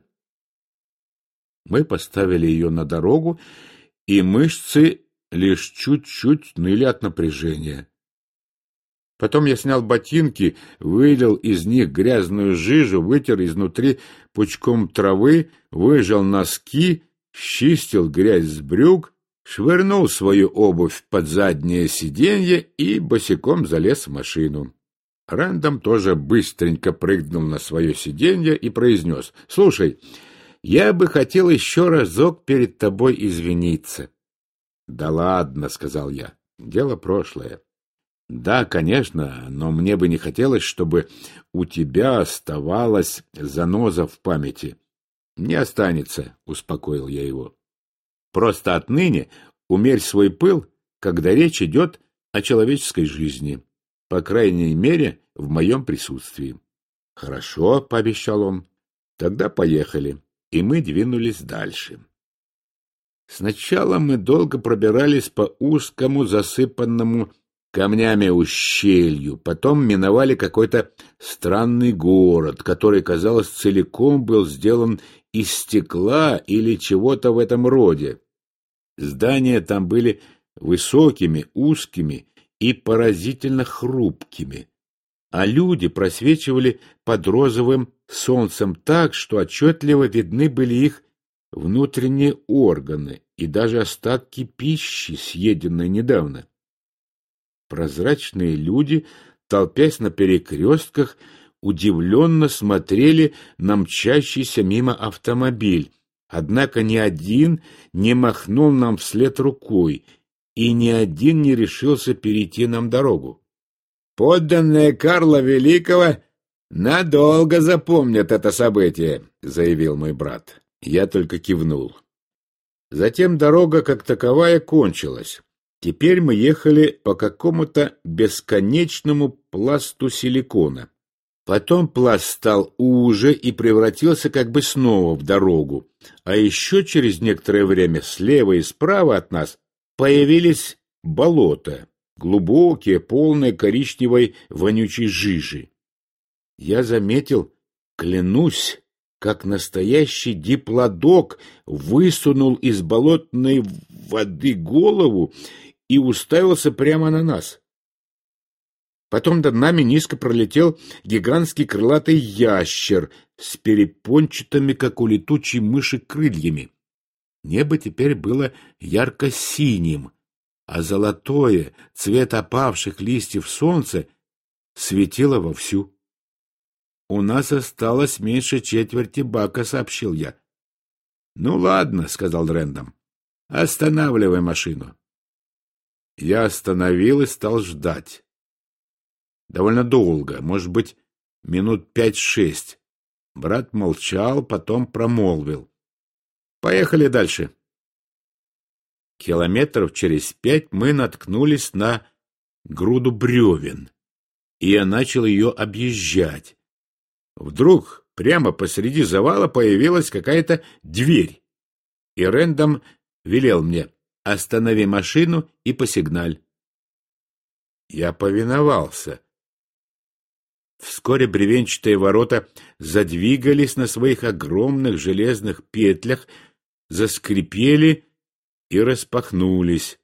Мы поставили ее на дорогу, и мышцы лишь чуть-чуть ныли от напряжения. Потом я снял ботинки, вылил из них грязную жижу, вытер изнутри пучком травы, выжал носки, счистил грязь с брюк, швырнул свою обувь под заднее сиденье и босиком залез в машину. Рэндом тоже быстренько прыгнул на свое сиденье и произнес: «Слушай, я бы хотел еще разок перед тобой извиниться». «Да ладно», — сказал я, — «дело прошлое». «Да, конечно, но мне бы не хотелось, чтобы у тебя оставалась заноза в памяти». «Не останется», — успокоил я его. «Просто отныне умерь свой пыл, когда речь идет о человеческой жизни, по крайней мере, в моем присутствии». «Хорошо», — пообещал он, — «тогда поехали». И мы двинулись дальше. Сначала мы долго пробирались по узкому, засыпанному камнями ущелью, потом миновали какой-то странный город, который, казалось, целиком был сделан из стекла или чего-то в этом роде. Здания там были высокими, узкими и поразительно хрупкими, а люди просвечивали под розовым солнцем так, что отчетливо видны были их внутренние органы и даже остатки пищи, съеденной недавно. Прозрачные люди, толпясь на перекрестках, удивленно смотрели на мчащийся мимо автомобиль, однако ни один не махнул нам вслед рукой, и ни один не решился перейти нам дорогу. «Подданные Карла Великого надолго запомнят это событие», — заявил мой брат. Я только кивнул. Затем дорога как таковая кончилась. Теперь мы ехали по какому-то бесконечному пласту силикона. Потом пласт стал уже и превратился как бы снова в дорогу. А еще через некоторое время слева и справа от нас появились болота, глубокие, полные коричневой вонючей жижи. Я заметил, клянусь, как настоящий диплодок высунул из болотной воды голову и уставился прямо на нас. Потом над нами низко пролетел гигантский крылатый ящер с перепончатыми, как у летучей мыши, крыльями. Небо теперь было ярко-синим, а золотое, цвет опавших листьев солнца, светило вовсю. «У нас осталось меньше четверти бака», — сообщил я. «Ну ладно», — сказал Рэндом, — «останавливай машину». Я остановил и стал ждать. Довольно долго, может быть, минут пять-шесть. Брат молчал, потом промолвил: «Поехали дальше». Километров через пять мы наткнулись на груду бревен, и я начал ее объезжать. Вдруг прямо посреди завала появилась какая-то дверь, и Рэндом велел мне: «Останови машину и посигналь». Я повиновался. Вскоре бревенчатые ворота задвигались на своих огромных железных петлях, заскрипели и распахнулись.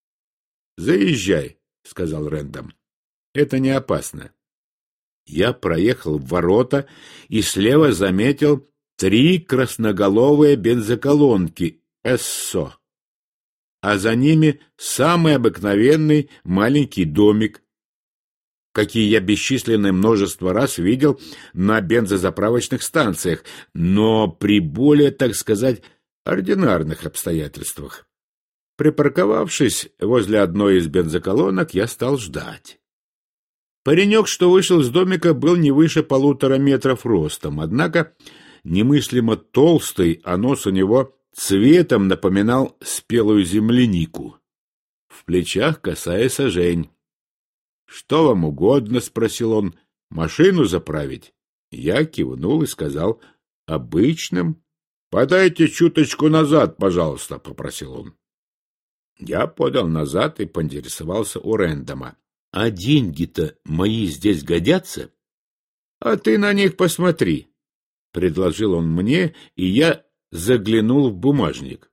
«Заезжай», — сказал Рэндом, — «это не опасно». Я проехал в ворота и слева заметил три красноголовые бензоколонки «Эссо», а за ними самый обыкновенный маленький домик, какие я бесчисленное множество раз видел на бензозаправочных станциях, но при более, так сказать, ординарных обстоятельствах. Припарковавшись возле одной из бензоколонок, я стал ждать. Паренек, что вышел из домика, был не выше полутора метров ростом, однако немыслимо толстый, а нос у него цветом напоминал спелую землянику. В плечах косая сажень. «Что вам угодно?» — спросил он. «Машину заправить?» Я кивнул и сказал: «Обычным «Подайте чуточку назад, пожалуйста», — попросил он. Я подал назад и поинтересовался у Рэндома. «А деньги-то мои здесь годятся?» «А ты на них посмотри», — предложил он мне, и я заглянул в бумажник.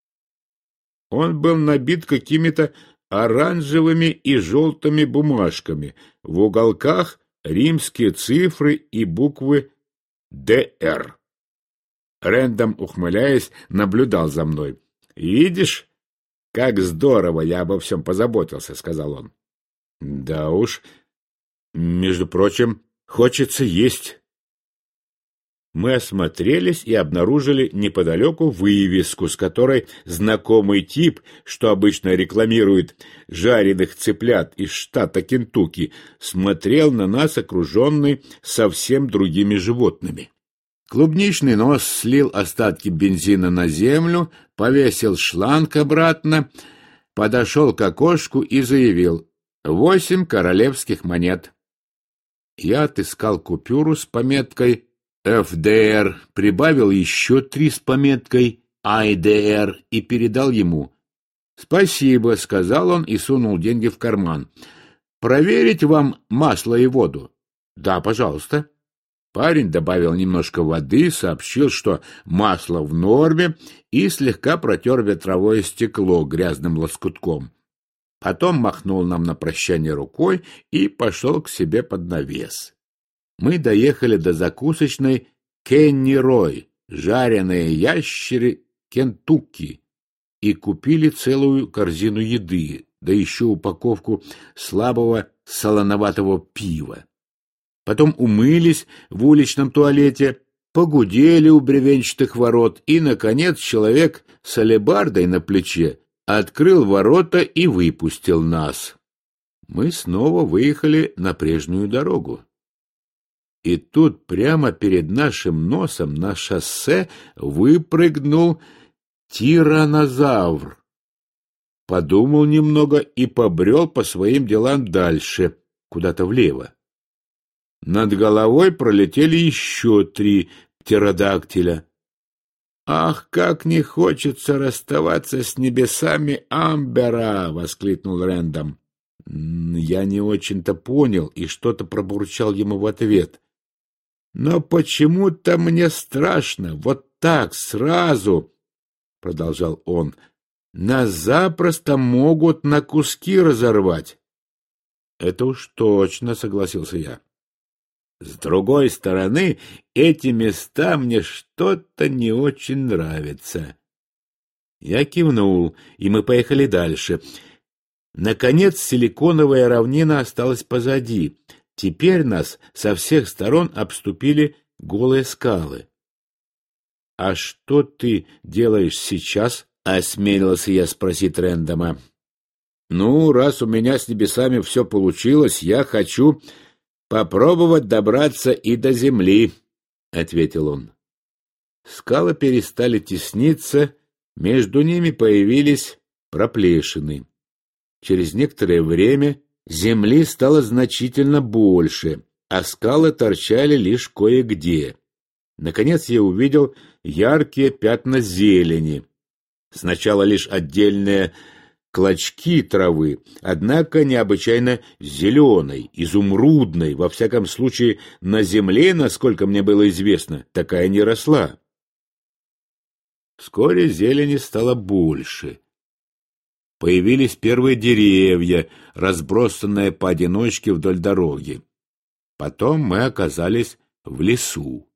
Он был набит какими-то оранжевыми и желтыми бумажками, в уголках римские цифры и буквы «Д Р». Рэндом, ухмыляясь, наблюдал за мной. «Видишь, как здорово я обо всем позаботился», — сказал он. «Да уж, между прочим, хочется есть». Мы осмотрелись и обнаружили неподалеку вывеску, с которой знакомый тип, что обычно рекламирует жареных цыплят из штата Кентукки, смотрел на нас, окруженный совсем другими животными. Клубничный нос слил остатки бензина на землю, повесил шланг обратно, подошел к окошку и заявил: «Восемь королевских монет». Я отыскал купюру с пометкой «Ф Д Р», прибавил еще три с пометкой «I D R» и передал ему. «Спасибо», — сказал он и сунул деньги в карман. «Проверить вам масло и воду?» «Да, пожалуйста». Парень добавил немножко воды, сообщил, что масло в норме, и слегка протер ветровое стекло грязным лоскутком. Потом махнул нам на прощание рукой и пошел к себе под навес. Мы доехали до закусочной «Кенни Рой», жареные ящеры Кентукки, и купили целую корзину еды, да еще упаковку слабого солоноватого пива. Потом умылись в уличном туалете, погудели у бревенчатых ворот, и, наконец, человек с алебардой на плече открыл ворота и выпустил нас. Мы снова выехали на прежнюю дорогу. И тут прямо перед нашим носом на шоссе выпрыгнул тираннозавр. Подумал немного и побрел по своим делам дальше, куда-то влево. Над головой пролетели еще три птеродактиля. «Ах, как не хочется расставаться с небесами Амбера!» — воскликнул Рэндом. Я не очень-то понял и что-то пробурчал ему в ответ. «Но почему-то мне страшно, вот так, сразу!» — продолжал он. «Нас запросто могут на куски разорвать». «Это уж точно», — согласился я. «С другой стороны, эти места мне что-то не очень нравятся». Я кивнул, и мы поехали дальше. Наконец, силиконовая равнина осталась позади. Теперь нас со всех сторон обступили голые скалы. «А что ты делаешь сейчас?» — осмелился я спросить Рэндома. «Ну, раз у меня с небесами все получилось, я хочу попробовать добраться и до земли», — ответил он. Скалы перестали тесниться, между ними появились проплешины. Через некоторое время земли стало значительно больше, а скалы торчали лишь кое-где. Наконец я увидел яркие пятна зелени. Сначала лишь отдельные клочки травы, однако необычайно зеленой, изумрудной, во всяком случае на земле, насколько мне было известно, такая не росла. Вскоре зелени стало больше. Появились первые деревья, разбросанные поодиночке вдоль дороги. Потом мы оказались в лесу.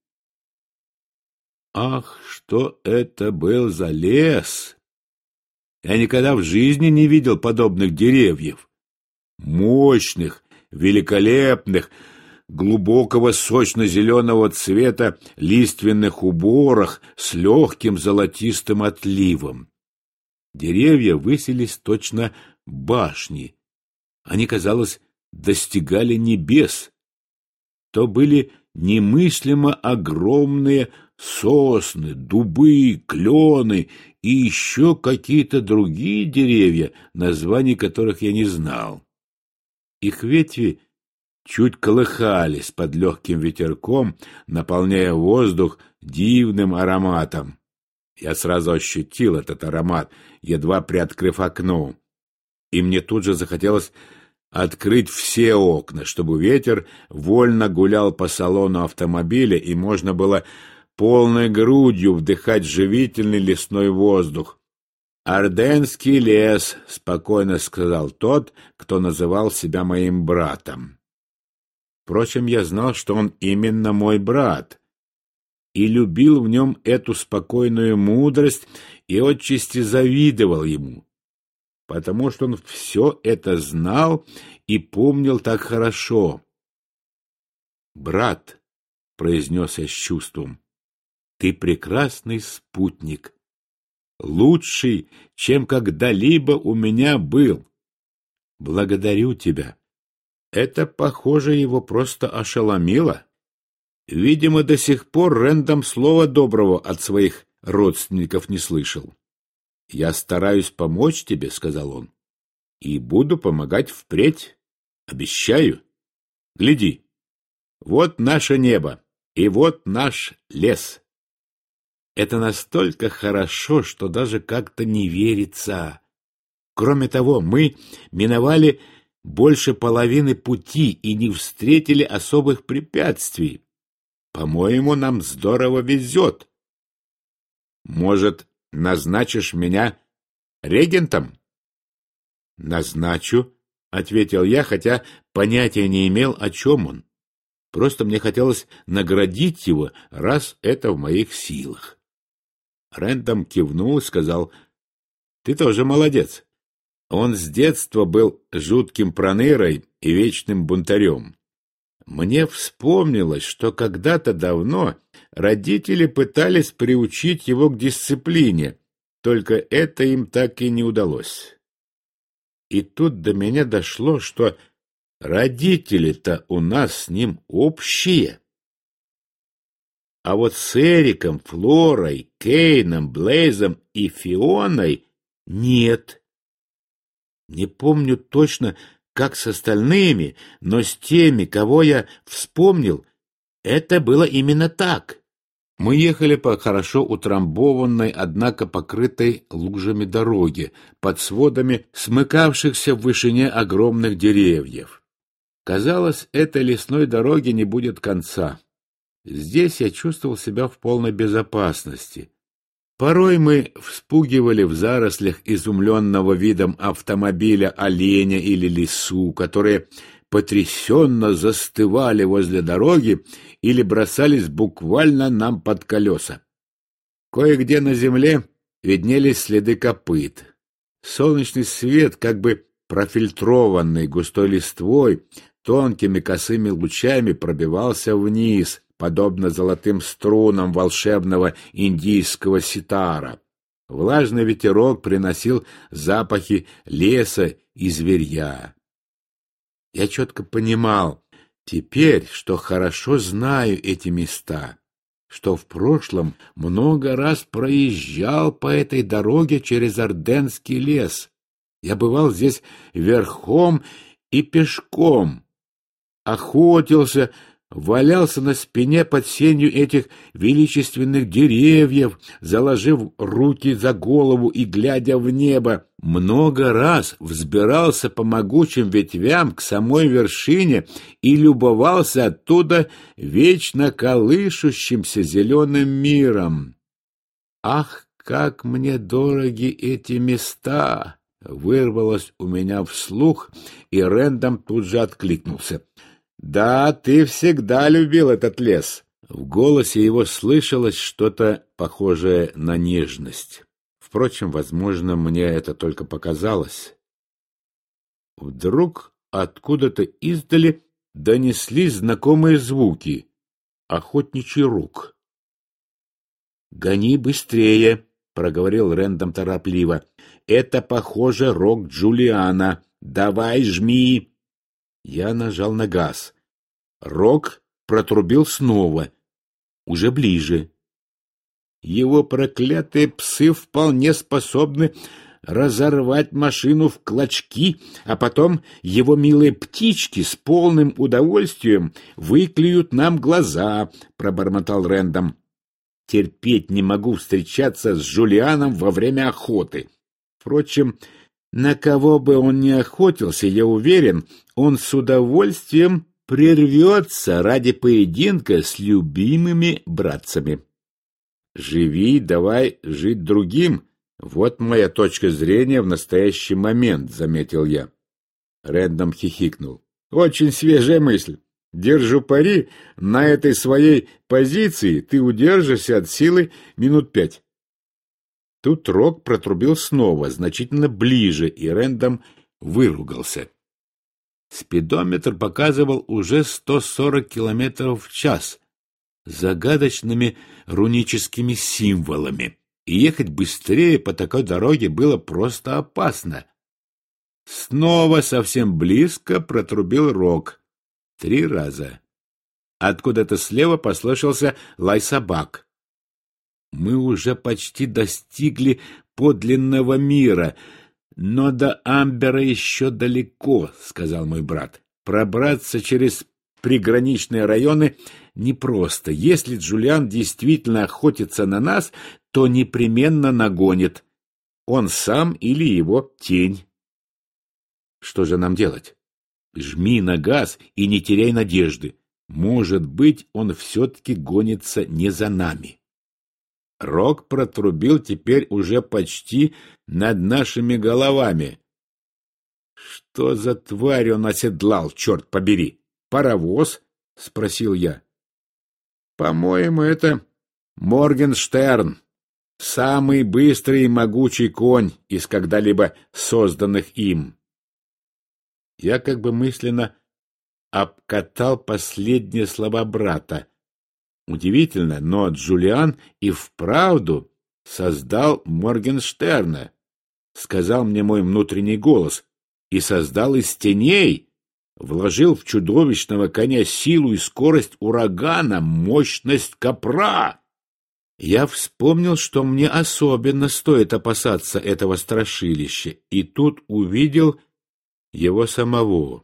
Ах, что это был за лес! Я никогда в жизни не видел подобных деревьев. Мощных, великолепных, глубокого сочно-зеленого цвета лиственных уборах с легким золотистым отливом. Деревья высились точно башни. Они, казалось, достигали небес. То были немыслимо огромные сосны, дубы, клены и еще какие-то другие деревья, названий которых я не знал. Их ветви чуть колыхались под легким ветерком, наполняя воздух дивным ароматом. Я сразу ощутил этот аромат, едва приоткрыв окно, и мне тут же захотелось открыть все окна, чтобы ветер вольно гулял по салону автомобиля и можно было полной грудью вдыхать живительный лесной воздух. «Арденский лес», — спокойно сказал тот, кто называл себя моим братом. Впрочем, я знал, что он именно мой брат, и любил в нем эту спокойную мудрость и отчасти завидовал ему, потому что он все это знал и помнил так хорошо. «Брат», — произнес я с чувством, — «ты прекрасный спутник, лучший, чем когда-либо у меня был. Благодарю тебя». Это, похоже, его просто ошеломило. Видимо, до сих пор Рэндом слова доброго от своих родственников не слышал. «Я стараюсь помочь тебе», — сказал он, — «и буду помогать впредь. Обещаю. Гляди, вот наше небо, и вот наш лес. Это настолько хорошо, что даже как-то не верится. Кроме того, мы миновали больше половины пути и не встретили особых препятствий. По-моему, нам здорово везет. Может, назначишь меня регентом?» «Назначу», — ответил я, хотя понятия не имел, о чем он. Просто мне хотелось наградить его, раз это в моих силах. Рэндом кивнул и сказал: «Ты тоже молодец». Он с детства был жутким пронырой и вечным бунтарем. Мне вспомнилось, что когда-то давно родители пытались приучить его к дисциплине, только это им так и не удалось. И тут до меня дошло, что родители-то у нас с ним общие. А вот с Эриком, Флорой, Кейном, Блейзом и Фионой нет. Не помню точно, как с остальными, но с теми, кого я вспомнил, это было именно так. Мы ехали по хорошо утрамбованной, однако покрытой лужами дороге, под сводами смыкавшихся в вышине огромных деревьев. Казалось, этой лесной дороги не будет конца. Здесь я чувствовал себя в полной безопасности. Порой мы вспугивали в зарослях изумленного видом автомобиля оленя или лису, которые потрясенно застывали возле дороги или бросались буквально нам под колеса. Кое-где на земле виднелись следы копыт. Солнечный свет, как бы профильтрованный густой листвой, тонкими косыми лучами пробивался вниз, подобно золотым струнам волшебного индийского ситара. Влажный ветерок приносил запахи леса и зверья. Я четко понимал теперь, что хорошо знаю эти места, что в прошлом много раз проезжал по этой дороге через Арденский лес. Я бывал здесь верхом и пешком, охотился, валялся на спине под сенью этих величественных деревьев, заложив руки за голову и глядя в небо. Много раз взбирался по могучим ветвям к самой вершине и любовался оттуда вечно колышущимся зеленым миром. «Ах, как мне дороги эти места!» — вырвалось у меня вслух, и Рэндом тут же откликнулся. «Да, ты всегда любил этот лес». В голосе его слышалось что-то похожее на нежность. Впрочем, возможно, мне это только показалось. Вдруг откуда-то издали донеслись знакомые звуки. Охотничий рог. «Гони быстрее», — проговорил Рэндом торопливо. «Это, похоже, рог Джулиана. Давай, жми». Я нажал на газ. Рог протрубил снова, уже ближе. Его проклятые псы вполне способны разорвать машину в клочки, а потом его милые птички с полным удовольствием выклюют нам глаза, — пробормотал Рэндом. терпеть не могу встречаться с Джулианом во время охоты. Впрочем, на кого бы он ни охотился, я уверен, он с удовольствием прервется ради поединка с любимыми братцами. Живи, давай жить другим. Вот моя точка зрения в настоящий момент, — заметил я. Рэндом хихикнул. Очень свежая мысль. Держу пари, на этой своей позиции ты удержишься от силы минут пять. Тут Рок протрубил снова, значительно ближе, и Рэндом выругался. Спидометр показывал уже сто сорок километров в час с загадочными руническими символами, и ехать быстрее по такой дороге было просто опасно. Снова совсем близко протрубил Рок. Три раза. Откуда-то слева послышался лай собак. Мы уже почти достигли подлинного мира, но до Амбера еще далеко, — сказал мой брат. Пробраться через приграничные районы непросто. Если Джулиан действительно охотится на нас, то непременно нагонит. Он сам или его тень. Что же нам делать? Жми на газ и не теряй надежды. Может быть, он все-таки гонится не за нами. Рок протрубил теперь уже почти над нашими головами. Что за тварь он оседлал, черт побери? Паровоз? — спросил я. По-моему, это Моргенштерн, самый быстрый и могучий конь из когда-либо созданных им. Я как бы мысленно обкатал последние слова брата. Удивительно, но Джулиан и вправду создал Моргенштерна, — сказал мне мой внутренний голос, — и создал из теней, вложил в чудовищного коня силу и скорость урагана, мощность копра. Я вспомнил, что мне особенно стоит опасаться этого страшилища, и тут увидел его самого.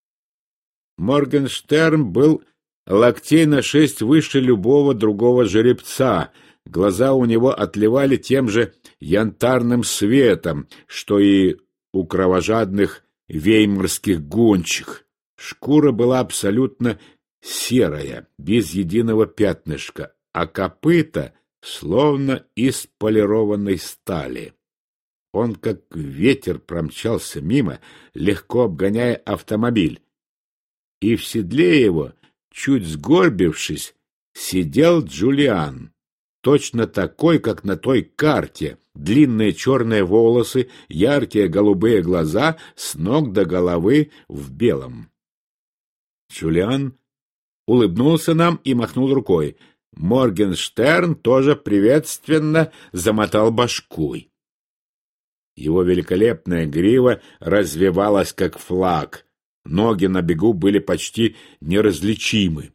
Моргенштерн был локтей на шесть выше любого другого жеребца. Глаза у него отливали тем же янтарным светом, что и у кровожадных веймарских гончих. Шкура была абсолютно серая, без единого пятнышка, а копыта словно из полированной стали. Он, как ветер, промчался мимо, легко обгоняя автомобиль. И в седле его, чуть сгорбившись, сидел Джулиан, точно такой, как на той карте, длинные черные волосы, яркие голубые глаза, с ног до головы в белом. Джулиан улыбнулся нам и махнул рукой. Моргенштерн тоже приветственно замотал башкой. Его великолепная грива развевалась, как флаг. Ноги на бегу были почти неразличимы.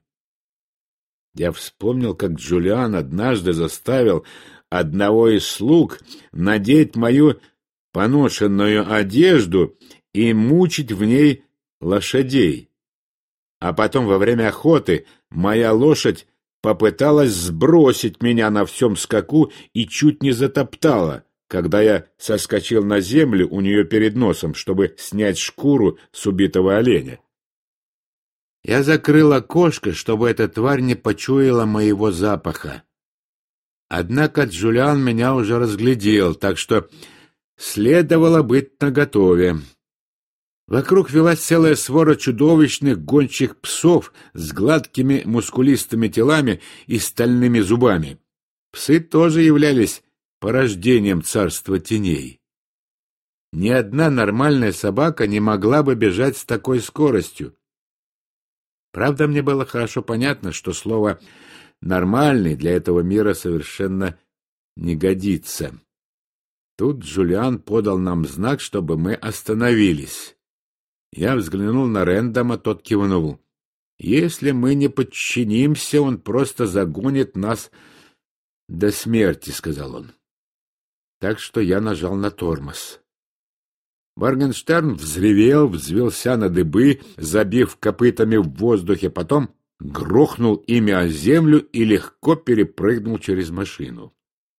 Я вспомнил, как Джулиан однажды заставил одного из слуг надеть мою поношенную одежду и мучить в ней лошадей. А потом во время охоты моя лошадь попыталась сбросить меня на всем скаку и чуть не затоптала, когда я соскочил на землю у нее перед носом, чтобы снять шкуру с убитого оленя. Я закрыл окошко, чтобы эта тварь не почуяла моего запаха. Однако Джулиан меня уже разглядел, так что следовало быть наготове. Вокруг велась целая свора чудовищных гончих псов с гладкими мускулистыми телами и стальными зубами. Псы тоже являлись порождением царства теней. Ни одна нормальная собака не могла бы бежать с такой скоростью. Правда, мне было хорошо понятно, что слово «нормальный» для этого мира совершенно не годится. Тут Джулиан подал нам знак, чтобы мы остановились. Я взглянул на Рэндома, тот кивнул. Если мы не подчинимся, он просто загонит нас до смерти, — сказал он. Так что я нажал на тормоз. Моргенштерн взревел, взвелся на дыбы, забив копытами в воздухе, потом грохнул ими о землю и легко перепрыгнул через машину.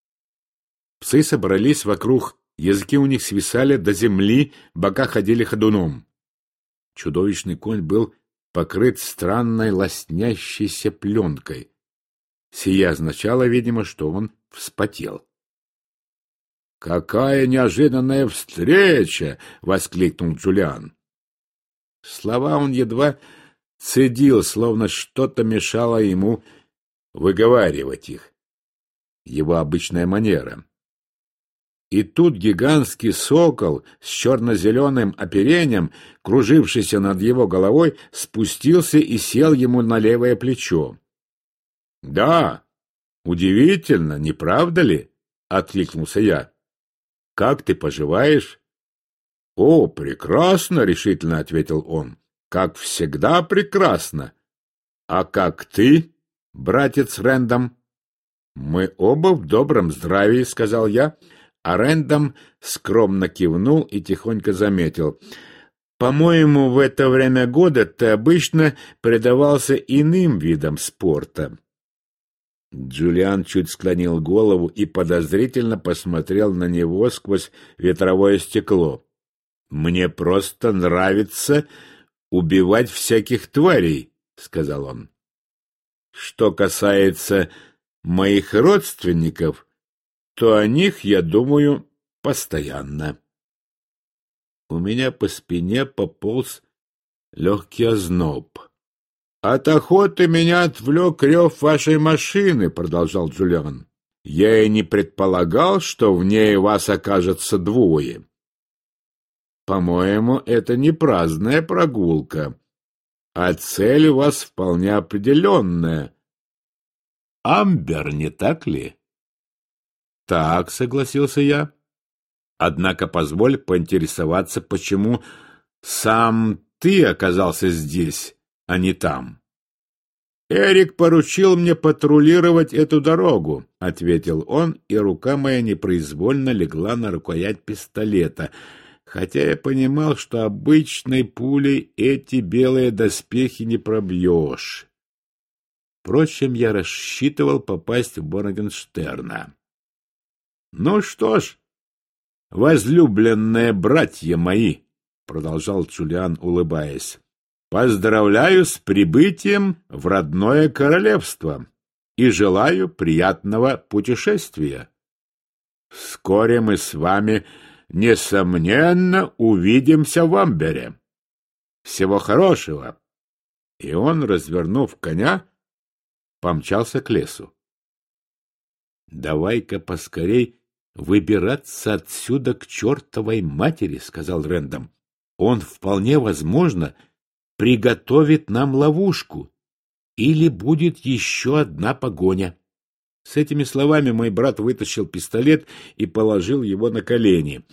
Псы собрались вокруг, языки у них свисали до земли, бока ходили ходуном. Чудовищный конь был покрыт странной лоснящейся пленкой. Сия означало, видимо, что он вспотел. «Какая неожиданная встреча!» — воскликнул Джулиан. Слова он едва цедил, словно что-то мешало ему выговаривать их. Его обычная манера. И тут гигантский сокол с черно-зеленым оперением, кружившийся над его головой, спустился и сел ему на левое плечо. — Да, удивительно, не правда ли? — откликнулся я. — Как ты поживаешь? — О, прекрасно, — решительно ответил он. — Как всегда прекрасно. — А как ты, братец Рэндом? — Мы оба в добром здравии, — сказал я. А Рэндом скромно кивнул и тихонько заметил: «По-моему, в это время года ты обычно предавался иным видам спорта». Джулиан чуть склонил голову и подозрительно посмотрел на него сквозь ветровое стекло. «Мне просто нравится убивать всяких тварей», — сказал он. «Что касается моих родственников, то о них я думаю постоянно». У меня по спине пополз легкий озноб. «От охоты меня отвлек рев вашей машины», — продолжал Джулиан. «Я и не предполагал, что в ней вас окажется двое. По-моему, это не праздная прогулка, а цель у вас вполне определенная. Амбер, не так ли?» «Так», — согласился я. «Однако позволь поинтересоваться, почему сам ты оказался здесь, а не там?» «Эрик поручил мне патрулировать эту дорогу», — ответил он, и рука моя непроизвольно легла на рукоять пистолета, хотя я понимал, что обычной пулей эти белые доспехи не пробьешь. Впрочем, я рассчитывал попасть в Моргенштерна. «Ну что ж, возлюбленные братья мои», — продолжал Джулиан, улыбаясь, — «поздравляю с прибытием в родное королевство и желаю приятного путешествия. Вскоре мы с вами, несомненно, увидимся в Амбере. Всего хорошего». И он, развернув коня, помчался к лесу. «Давай-ка поскорей выбираться отсюда к чертовой матери», — сказал Рэндом. «Он, вполне возможно, приготовит нам ловушку, или будет еще одна погоня». С этими словами мой брат вытащил пистолет и положил его на колени.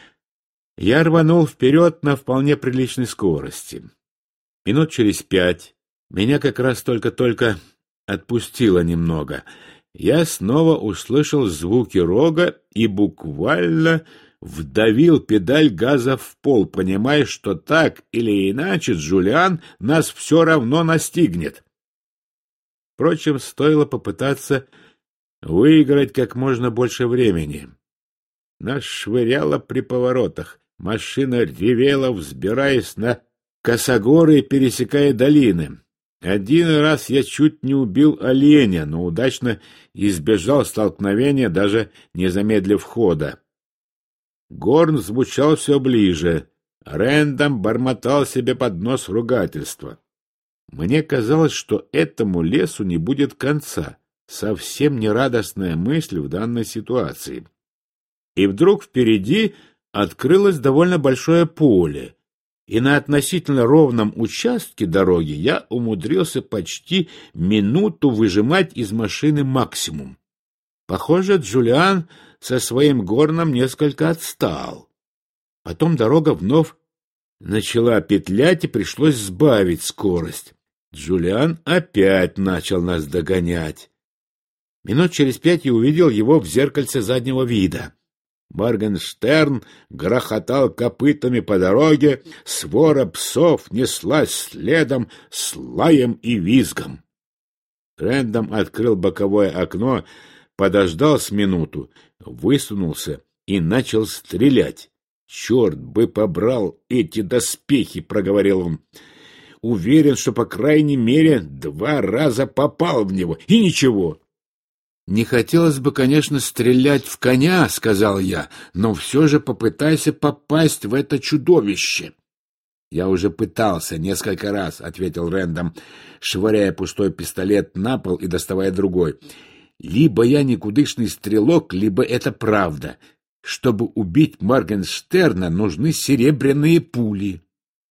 Я рванул вперед на вполне приличной скорости. Минут через пять меня как раз только-только отпустило немного. Я снова услышал звуки рога и буквально вдавил педаль газа в пол, понимая, что так или иначе Джулиан нас все равно настигнет. Впрочем, стоило попытаться выиграть как можно больше времени. Нас швыряло при поворотах, машина ревела, взбираясь на косогоры и пересекая долины. Один раз я чуть не убил оленя, но удачно избежал столкновения, даже не замедлив хода. Горн звучал все ближе. Рэндом бормотал себе под нос ругательства. Мне казалось, что этому лесу не будет конца. Совсем нерадостная мысль в данной ситуации. И вдруг впереди открылось довольно большое поле, и на относительно ровном участке дороги я умудрился почти минуту выжимать из машины максимум. Похоже, Джулиан со своим горном несколько отстал. Потом дорога вновь начала петлять, и пришлось сбавить скорость. Джулиан опять начал нас догонять. Минут через пять я увидел его в зеркальце заднего вида. Моргенштерн грохотал копытами по дороге, свора псов неслась следом с лаем и визгом. Рэндом открыл боковое окно, подождал с минуту, высунулся и начал стрелять. «Черт бы побрал эти доспехи!» — проговорил он. «Уверен, что, по крайней мере, два раза попал в него, и ничего». «Не хотелось бы, конечно, стрелять в коня», — сказал я, «но все же попытайся попасть в это чудовище». «Я уже пытался несколько раз», — ответил Рэндом, швыряя пустой пистолет на пол и доставая другой. «Либо я никудышный стрелок, либо это правда. Чтобы убить Моргенштерна, нужны серебряные пули».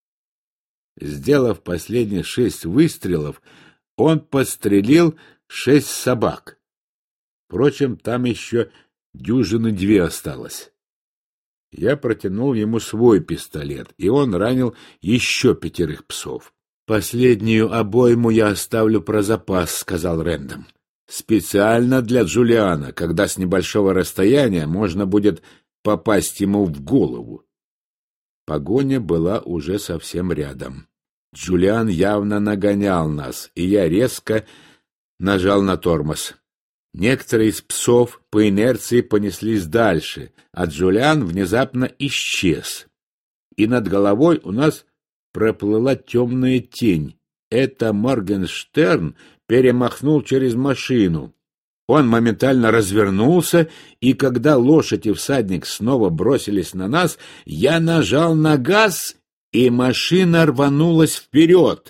Сделав последние шесть выстрелов, он подстрелил шесть собак. Впрочем, там еще дюжины две осталось. Я протянул ему свой пистолет, и он ранил еще пятерых псов. «Последнюю обойму я оставлю про запас», — сказал Рэндом. «Специально для Джулиана, когда с небольшого расстояния можно будет попасть ему в голову». Погоня была уже совсем рядом. Джулиан явно нагонял нас, и я резко нажал на тормоз. Некоторые из псов по инерции понеслись дальше, а Джулиан внезапно исчез. И над головой у нас проплыла темная тень. Это Моргенштерн перемахнул через машину. Он моментально развернулся, и когда лошадь и всадник снова бросились на нас, я нажал на газ, и машина рванулась вперед.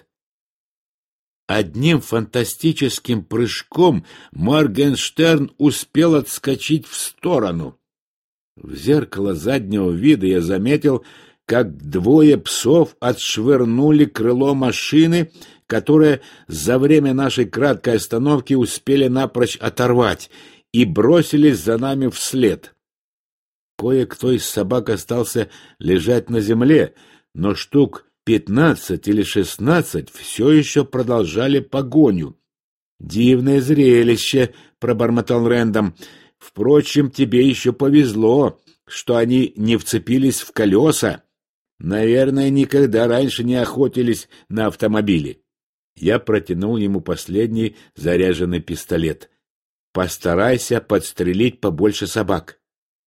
Одним фантастическим прыжком Моргенштерн успел отскочить в сторону. В зеркало заднего вида я заметил, как двое псов отшвырнули крыло машины, которое за время нашей краткой остановки успели напрочь оторвать, и бросились за нами вслед. Кое-кто из собак остался лежать на земле, но штук пятнадцать или шестнадцать все еще продолжали погоню. «Дивное зрелище», — пробормотал Рэндом. «Впрочем, тебе еще повезло, что они не вцепились в колеса. Наверное, никогда раньше не охотились на автомобили». Я протянул ему последний заряженный пистолет. «Постарайся подстрелить побольше собак».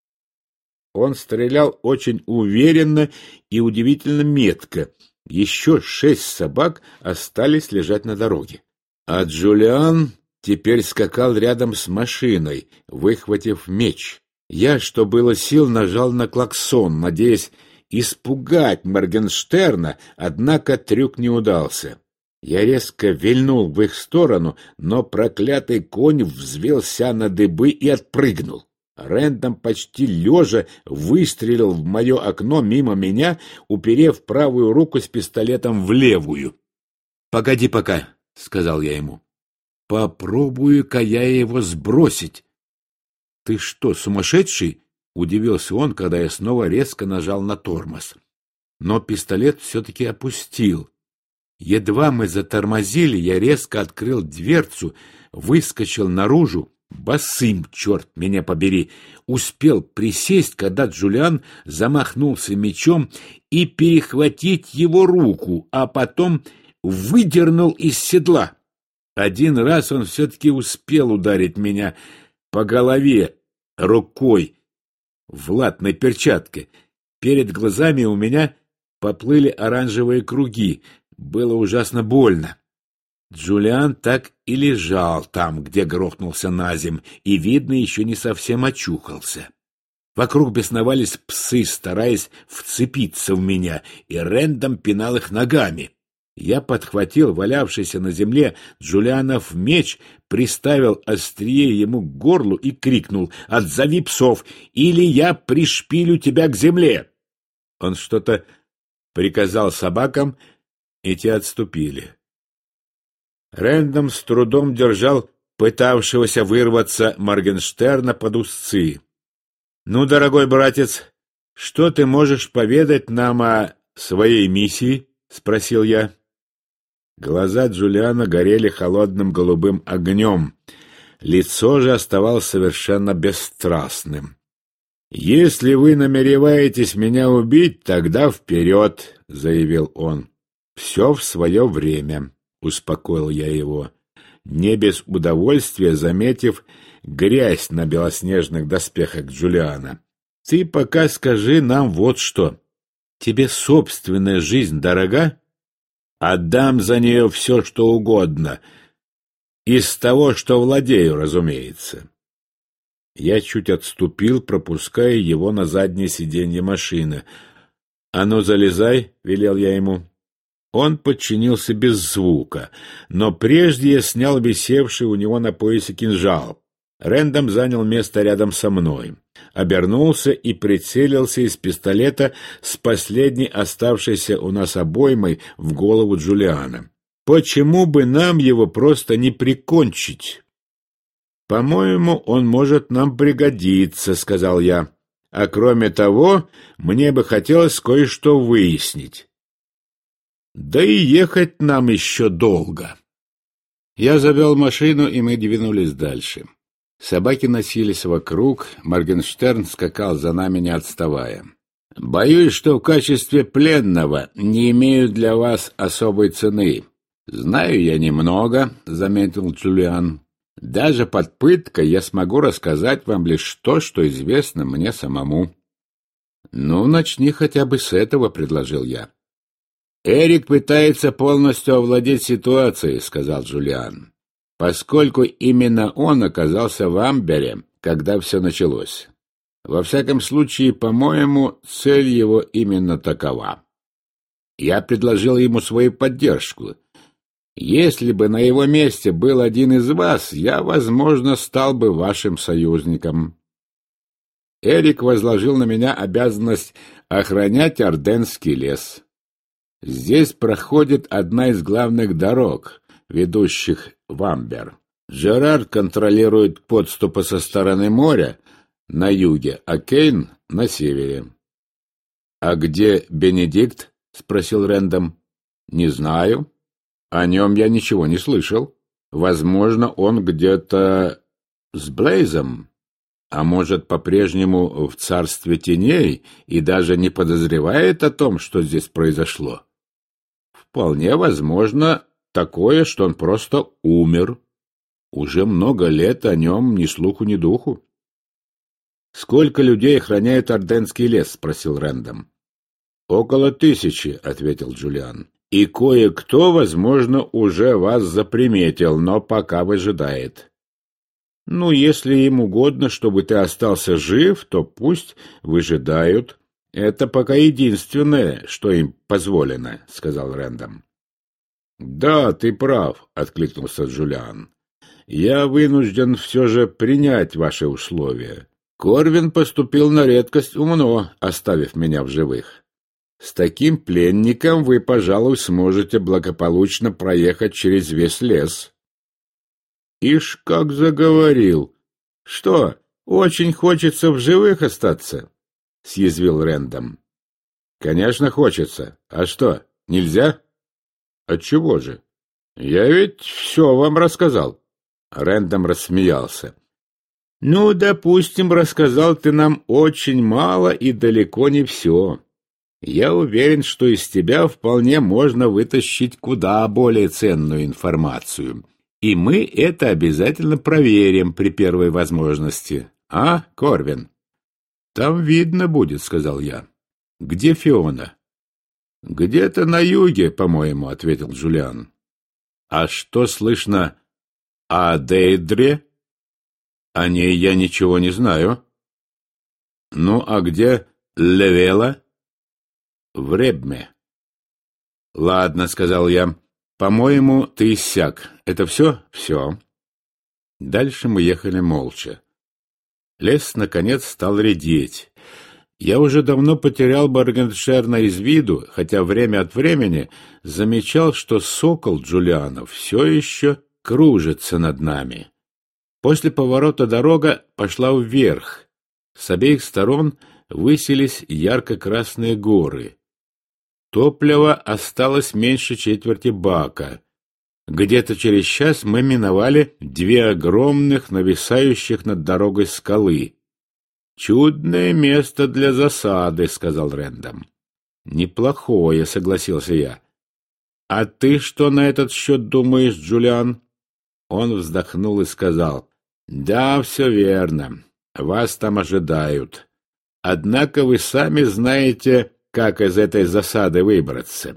Он стрелял очень уверенно и удивительно метко. Еще шесть собак остались лежать на дороге. А Джулиан теперь скакал рядом с машиной, выхватив меч. Я, что было сил, нажал на клаксон, надеясь испугать Моргенштерна, однако трюк не удался. Я резко вильнул в их сторону, но проклятый конь взвелся на дыбы и отпрыгнул. Рэндом почти лежа выстрелил в мое окно мимо меня, уперев правую руку с пистолетом в левую. «Погоди пока», — сказал я ему. «Попробую-ка я его сбросить». «Ты что, сумасшедший?» — удивился он, когда я снова резко нажал на тормоз. Но пистолет все-таки опустил. Едва мы затормозили, я резко открыл дверцу, выскочил наружу, босым, черт меня побери, успел присесть, когда Джулиан замахнулся мечом и перехватить его руку, а потом выдернул из седла. Один раз он все-таки успел ударить меня по голове рукой в латной перчатке. Перед глазами у меня поплыли оранжевые круги. Было ужасно больно. Джулиан так и лежал там, где грохнулся наземь, и, видно, еще не совсем очухался. Вокруг бесновались псы, стараясь вцепиться в меня, и Рэндом пинал их ногами. Я подхватил валявшийся на земле Джулианов меч, приставил острие ему к горлу и крикнул: «Отзови псов, или я пришпилю тебя к земле!» Он что-то приказал собакам, и те отступили. Рэндом с трудом держал пытавшегося вырваться Моргенштерна под узцы. «Ну, дорогой братец, что ты можешь поведать нам о своей миссии?» — спросил я. Глаза Джулиана горели холодным голубым огнем. Лицо же оставалось совершенно бесстрастным. «Если вы намереваетесь меня убить, тогда вперед», — заявил он. «Все в свое время», — успокоил я его, не без удовольствия заметив грязь на белоснежных доспехах Джулиана. «Ты пока скажи нам вот что. Тебе собственная жизнь дорога? Отдам за нее все, что угодно. Из того, что владею, разумеется». Я чуть отступил, пропуская его на заднее сиденье машины. «А ну, залезай», — велел я ему. Он подчинился без звука, но прежде я снял висевший у него на поясе кинжал. Рэндом занял место рядом со мной, обернулся и прицелился из пистолета с последней оставшейся у нас обоймой в голову Джулиана. «Почему бы нам его просто не прикончить?» «По-моему, он может нам пригодиться», — сказал я. «А кроме того, мне бы хотелось кое-что выяснить. Да и ехать нам еще долго». Я завел машину, и мы двинулись дальше. Собаки носились вокруг, Моргенштерн скакал за нами, не отставая. «Боюсь, что в качестве пленного не имею для вас особой цены». «Знаю я немного», — заметил Джулиан. «Даже под пыткой я смогу рассказать вам лишь то, что известно мне самому». «Ну, начни хотя бы с этого», — предложил я. «Эрик пытается полностью овладеть ситуацией», — сказал Джулиан, «поскольку именно он оказался в Амбере, когда все началось. Во всяком случае, по-моему, цель его именно такова. Я предложил ему свою поддержку. Если бы на его месте был один из вас, я, возможно, стал бы вашим союзником. Эрик возложил на меня обязанность охранять Орденский лес. Здесь проходит одна из главных дорог, ведущих в Амбер. Жерард контролирует подступы со стороны моря на юге, а Кейн — на севере». «А где Бенедикт?» — спросил Рэндом. «Не знаю. О нем я ничего не слышал. Возможно, он где-то с Блейзом, а может, по-прежнему в царстве теней и даже не подозревает о том, что здесь произошло. Вполне возможно такое, что он просто умер. Уже много лет о нем ни слуху, ни духу». «Сколько людей охраняет Орденский лес?» — спросил Рэндом. «Около тысячи», — ответил Джулиан. «И кое-кто, возможно, уже вас заприметил, но пока выжидает. Ну, если им угодно, чтобы ты остался жив, то пусть выжидают. Это пока единственное, что им позволено», — сказал Рэндом. «Да, ты прав», — откликнулся Джулиан. «Я вынужден все же принять ваши условия. Корвин поступил на редкость умно, оставив меня в живых. С таким пленником вы, пожалуй, сможете благополучно проехать через весь лес». «Ишь, как заговорил! Что, очень хочется в живых остаться?» — съязвил Рэндом. «Конечно, хочется. А что, нельзя?» «Отчего же? Я ведь все вам рассказал». Рэндом рассмеялся. «Ну, допустим, рассказал ты нам очень мало и далеко не все. Я уверен, что из тебя вполне можно вытащить куда более ценную информацию. И мы это обязательно проверим при первой возможности. А, Корвин?» «Там видно будет», — сказал я. «Где Фиона?» «Где-то на юге, по-моему», — ответил Джулиан. «А что слышно о Дейдре?» «О ней я ничего не знаю». «Ну, а где Левела?» «В Ребме». «Ладно», — сказал я. «По-моему, ты иссяк. Это все?» «Все». Дальше мы ехали молча. Лес, наконец, стал редеть. Я уже давно потерял Моргенштерна из виду, хотя время от времени замечал, что сокол Джулианов все еще кружится над нами. После поворота дорога пошла вверх. С обеих сторон высились ярко-красные горы. Топлива осталось меньше четверти бака. Где-то через час мы миновали две огромных, нависающих над дорогой скалы. «Чудное место для засады», — сказал Рэндом. «Неплохое», — согласился я. «А ты что на этот счет думаешь, Джулиан?» Он вздохнул и сказал: «Да, все верно. Вас там ожидают. Однако вы сами знаете, как из этой засады выбраться».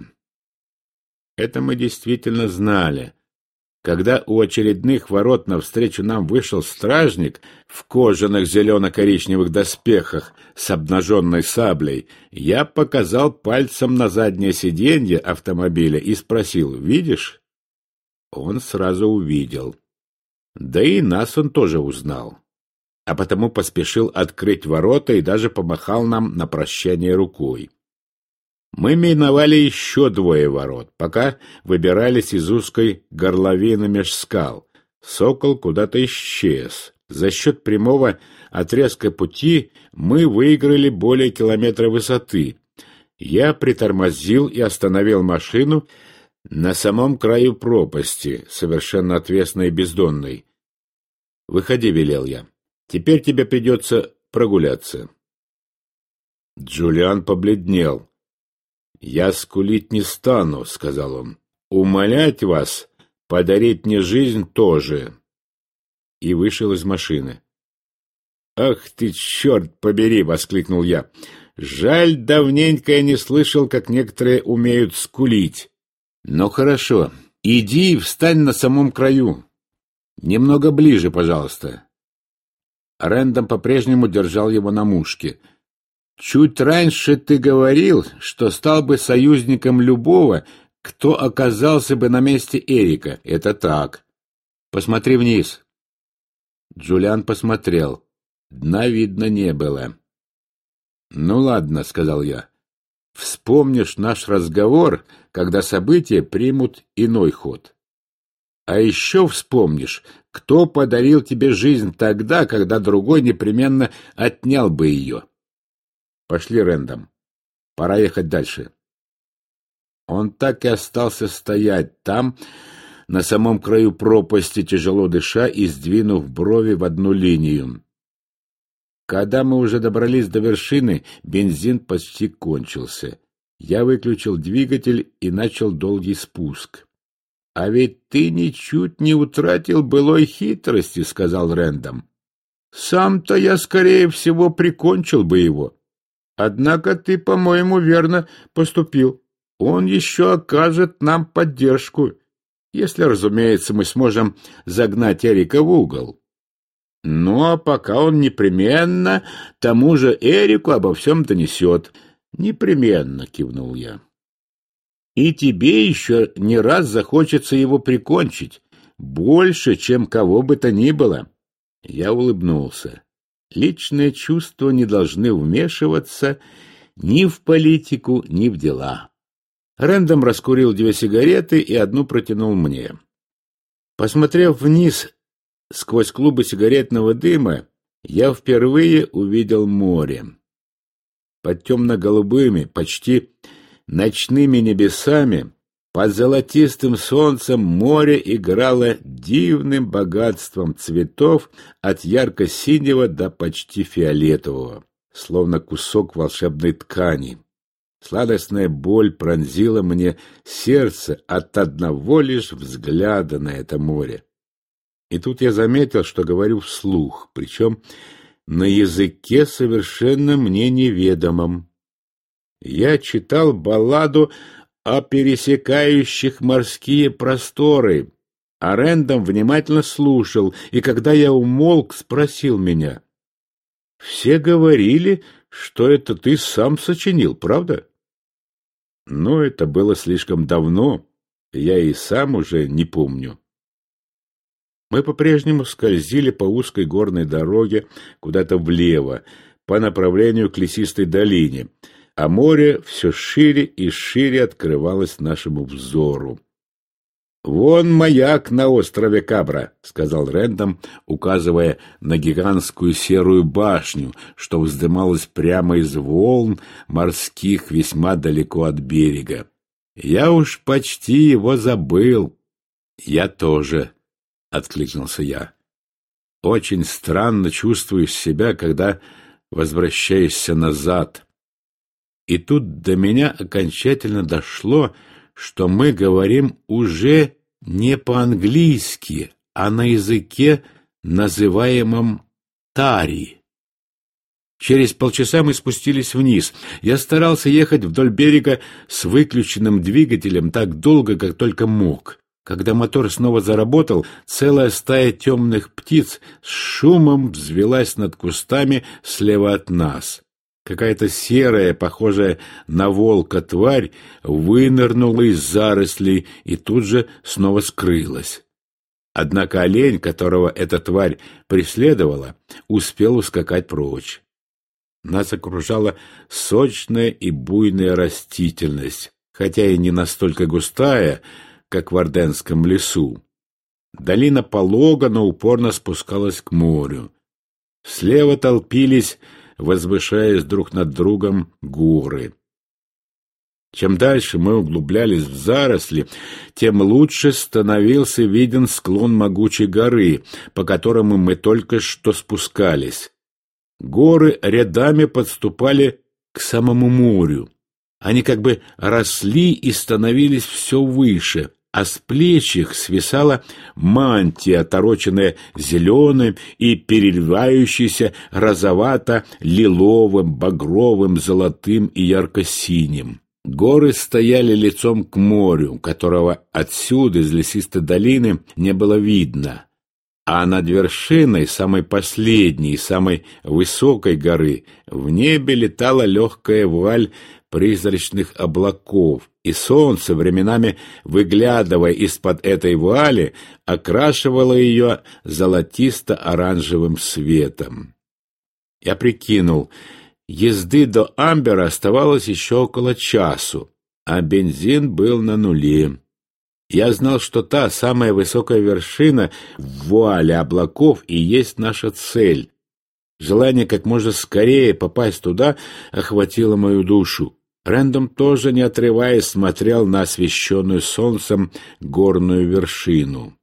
Это мы действительно знали. Когда у очередных ворот навстречу нам вышел стражник в кожаных зелено-коричневых доспехах с обнаженной саблей, я показал пальцем на заднее сиденье автомобиля и спросил: «Видишь?» Он сразу увидел. Да и нас он тоже узнал. А потому поспешил открыть ворота и даже помахал нам на прощание рукой. Мы миновали еще двое ворот, пока выбирались из узкой горловины меж скал. Сокол куда-то исчез. За счет прямого отрезка пути мы выиграли более километра высоты. Я притормозил и остановил машину на самом краю пропасти, совершенно отвесной и бездонной. «Выходи», — велел я. «Теперь тебе придется прогуляться». Джулиан побледнел. «Я скулить не стану», — сказал он. «Умолять вас подарить мне жизнь тоже». И вышел из машины. «Ах ты, черт побери!» — воскликнул я. «Жаль, давненько я не слышал, как некоторые умеют скулить. Ну хорошо, иди и встань на самом краю. Немного ближе, пожалуйста». Рэндом по-прежнему держал его на мушке. «Чуть раньше ты говорил, что стал бы союзником любого, кто оказался бы на месте Эрика. Это так. Посмотри вниз». Джулиан посмотрел. Дна видно не было. «Ну ладно», — сказал я. «Вспомнишь наш разговор, когда события примут иной ход. А еще вспомнишь, кто подарил тебе жизнь тогда, когда другой непременно отнял бы ее. Пошли, Рэндом. Пора ехать дальше». Он так и остался стоять там, на самом краю пропасти, тяжело дыша и сдвинув брови в одну линию. Когда мы уже добрались до вершины, бензин почти кончился. Я выключил двигатель и начал долгий спуск. «А ведь ты ничуть не утратил былой хитрости», — сказал Рэндом. «Сам-то я, скорее всего, прикончил бы его. Однако ты, по-моему, верно поступил. Он еще окажет нам поддержку, если, разумеется, мы сможем загнать Эрика в угол. Ну, а пока он непременно тому же Эрику обо всем донесет». «Непременно», — кивнул я. «И тебе еще не раз захочется его прикончить, больше, чем кого бы то ни было». Я улыбнулся. Личные чувства не должны вмешиваться ни в политику, ни в дела. Рэндом раскурил две сигареты и одну протянул мне. Посмотрев вниз сквозь клубы сигаретного дыма, я впервые увидел море. Под темно-голубыми, почти ночными небесами, под золотистым солнцем море играло дивным богатством цветов от ярко-синего до почти фиолетового, словно кусок волшебной ткани. Сладостная боль пронзила мне сердце от одного лишь взгляда на это море. И тут я заметил, что говорю вслух, причем на языке совершенно мне неведомом. Я читал балладу о пересекающих морские просторы, а Рэндом внимательно слушал, и когда я умолк, спросил меня: «Все говорили, что это ты сам сочинил, правда?» Но это было слишком давно, я и сам уже не помню. Мы по-прежнему скользили по узкой горной дороге куда-то влево, по направлению к лесистой долине, а море все шире и шире открывалось нашему взору. «Вон маяк на острове Кабра», — сказал Рэндом, указывая на гигантскую серую башню, что вздымалась прямо из волн морских весьма далеко от берега. «Я уж почти его забыл». «Я тоже», — откликнулся я. «Очень странно чувствуешь себя, когда возвращаешься назад. И тут до меня окончательно дошло, что мы говорим уже не по-английски, а на языке, называемом тари. Через полчаса мы спустились вниз. Я старался ехать вдоль берега с выключенным двигателем так долго, как только мог. Когда мотор снова заработал, целая стая темных птиц с шумом взвелась над кустами слева от нас. Какая-то серая, похожая на волка тварь, вынырнула из зарослей и тут же снова скрылась. Однако олень, которого эта тварь преследовала, успел ускакать прочь. Нас окружала сочная и буйная растительность, хотя и не настолько густая, как в Орденском лесу. Долина полога, но упорно спускалась к морю. Слева толпились, возвышаясь друг над другом, горы. Чем дальше мы углублялись в заросли, тем лучше становился виден склон могучей горы, по которому мы только что спускались. Горы рядами подступали к самому морю. Они как бы росли и становились все выше, а с плеч их свисала мантия, отороченная зеленым и переливающейся розовато-лиловым, багровым, золотым и ярко-синим. Горы стояли лицом к морю, которого отсюда, из лесистой долины, не было видно. А над вершиной самой последней, самой высокой горы в небе летала легкая вуаль призрачных облаков, и солнце, временами выглядывая из-под этой вуали, окрашивало ее золотисто-оранжевым светом. Я прикинул, езды до Амбера оставалось еще около часу, а бензин был на нуле. Я знал, что та самая высокая вершина в вуале облаков и есть наша цель. Желание как можно скорее попасть туда охватило мою душу. Рэндом тоже, не отрываясь, смотрел на освещенную солнцем горную вершину.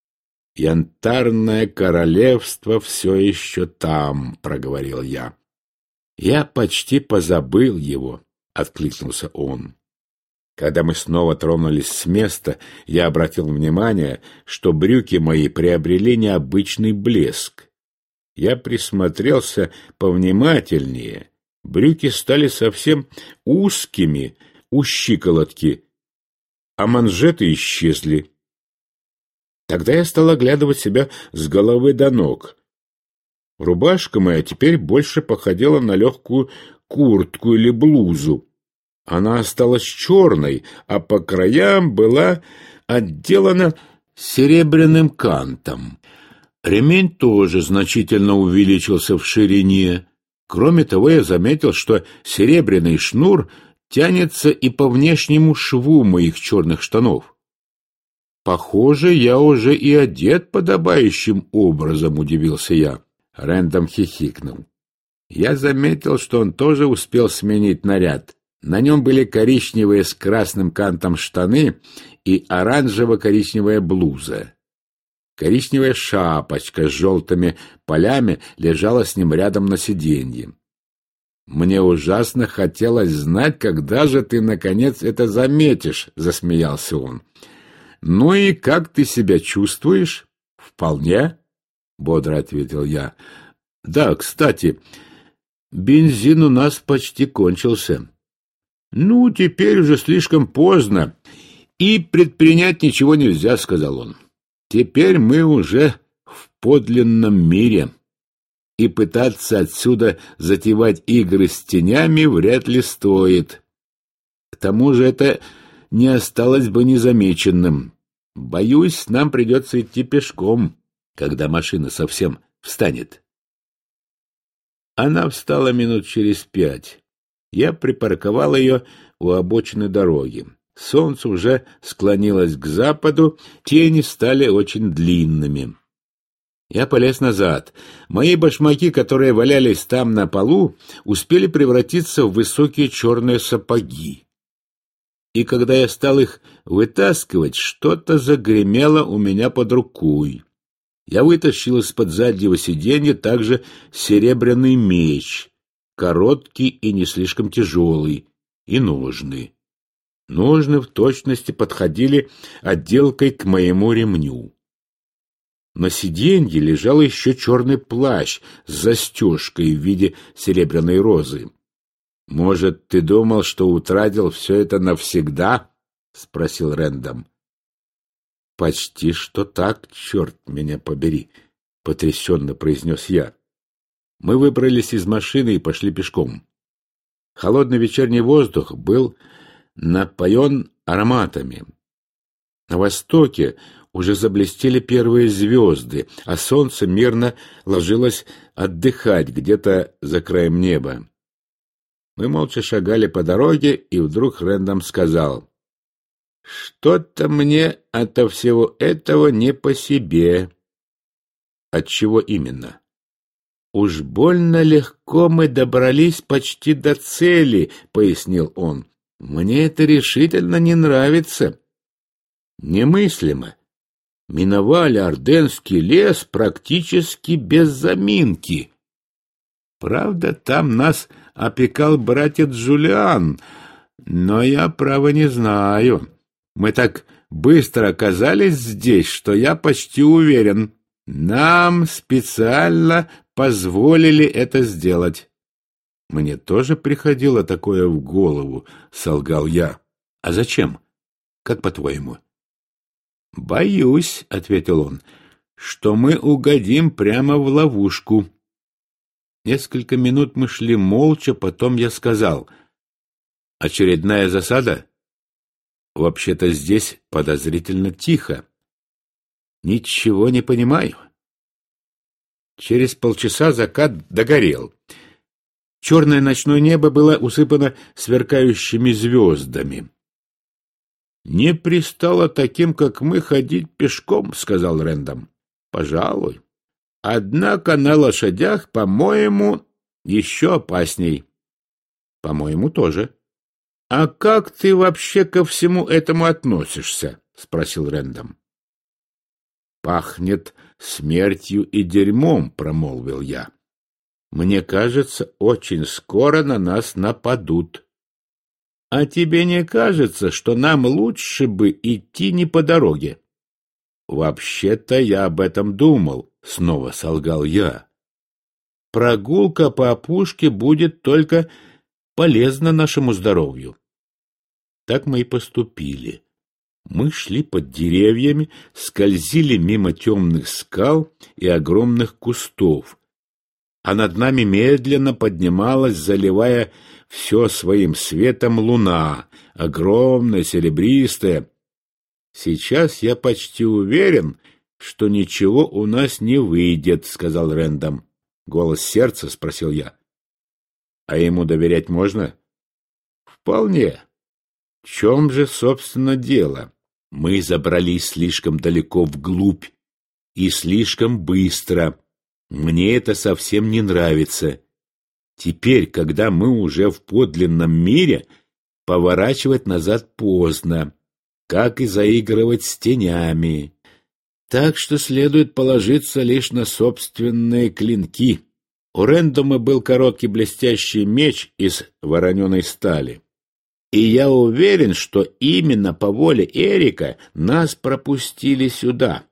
«Янтарное королевство все еще там», — проговорил я. «Я почти позабыл его», — откликнулся он. Когда мы снова тронулись с места, я обратил внимание, что брюки мои приобрели необычный блеск. Я присмотрелся повнимательнее. Брюки стали совсем узкими у щиколотки, а манжеты исчезли. Тогда я стал оглядывать себя с головы до ног. Рубашка моя теперь больше походила на легкую куртку или блузу. Она осталась черной, а по краям была отделана серебряным кантом. Ремень тоже значительно увеличился в ширине. Кроме того, я заметил, что серебряный шнур тянется и по внешнему шву моих черных штанов. «Похоже, я уже и одет подобающим образом», — удивился я. Рэндом хихикнул. Я заметил, что он тоже успел сменить наряд. На нем были коричневые с красным кантом штаны и оранжево-коричневая блуза. Коричневая шапочка с желтыми полями лежала с ним рядом на сиденье. «Мне ужасно хотелось знать, когда же ты, наконец, это заметишь», — засмеялся он. «Ну и как ты себя чувствуешь?» «Вполне», — бодро ответил я. «Да, кстати, бензин у нас почти кончился». «Ну, теперь уже слишком поздно, и предпринять ничего нельзя», — сказал он. «Теперь мы уже в подлинном мире, и пытаться отсюда затевать игры с тенями вряд ли стоит. К тому же это не осталось бы незамеченным. Боюсь, нам придется идти пешком, когда машина совсем встанет». Она встала минут через пять. Я припарковал ее у обочины дороги. Солнце уже склонилось к западу, тени стали очень длинными. Я полез назад. Мои башмаки, которые валялись там на полу, успели превратиться в высокие черные сапоги. И когда я стал их вытаскивать, что-то загремело у меня под рукой. Я вытащил из-под заднего сиденья также серебряный меч, короткий и не слишком тяжелый, и ножны. Ножны в точности подходили отделкой к моему ремню. На сиденье лежал еще черный плащ с застежкой в виде серебряной розы. — Может, ты думал, что утратил все это навсегда? — спросил Рэндом. — Почти что так, черт меня побери, — потрясенно произнес я. Мы выбрались из машины и пошли пешком. Холодный вечерний воздух был напоен ароматами. На востоке уже заблестели первые звезды, а солнце мирно ложилось отдыхать где-то за краем неба. Мы молча шагали по дороге, и вдруг Рэндом сказал: «Что-то мне ото всего этого не по себе». «Отчего именно?» «Уж больно легко мы добрались почти до цели», — пояснил он. «Мне это решительно не нравится». «Немыслимо. Миновали Орденский лес практически без заминки. Правда, там нас опекал братец Джулиан, но я, право, не знаю. Мы так быстро оказались здесь, что я почти уверен, нам специально позволили это сделать». «Мне тоже приходило такое в голову», — солгал я. «А зачем? Как по-твоему?» «Боюсь», — ответил он, — «что мы угодим прямо в ловушку». Несколько минут мы шли молча, потом я сказал: «Очередная засада? Вообще-то здесь подозрительно тихо. Ничего не понимаю». Через полчаса закат догорел. Черное ночное небо было усыпано сверкающими звездами. «Не пристало таким, как мы, ходить пешком», — сказал Рэндом. «Пожалуй. Однако на лошадях, по-моему, еще опасней». «По-моему, тоже». «А как ты вообще ко всему этому относишься?» — спросил Рэндом. «Пахнет смертью и дерьмом», — промолвил я. «Мне кажется, очень скоро на нас нападут». «А тебе не кажется, что нам лучше бы идти не по дороге?» «Вообще-то я об этом думал», — снова солгал я. «Прогулка по опушке будет только полезна нашему здоровью». Так мы и поступили. Мы шли под деревьями, скользили мимо темных скал и огромных кустов, а над нами медленно поднималась, заливая все своим светом, луна, огромная, серебристая. «Сейчас я почти уверен, что ничего у нас не выйдет», — сказал Рэндом. «Голос сердца?» — спросил я. «А ему доверять можно?» «Вполне. В чем же, собственно, дело? Мы забрались слишком далеко вглубь и слишком быстро. Мне это совсем не нравится. Теперь, когда мы уже в подлинном мире, поворачивать назад поздно, как и заигрывать с тенями. Так что следует положиться лишь на собственные клинки». У Рэндома был короткий блестящий меч из вороненой стали. И я уверен, что именно по воле Эрика нас пропустили сюда.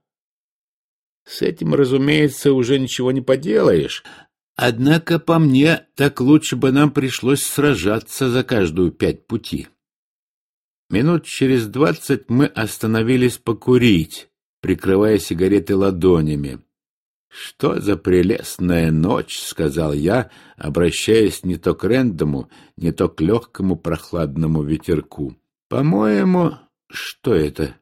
С этим, разумеется, уже ничего не поделаешь. Однако, по мне, так лучше бы нам пришлось сражаться за каждую пять пути. Минут через двадцать мы остановились покурить, прикрывая сигареты ладонями. «Что за прелестная ночь», — сказал я, обращаясь не то к Рэндому, не то к легкому прохладному ветерку. «По-моему, что это?»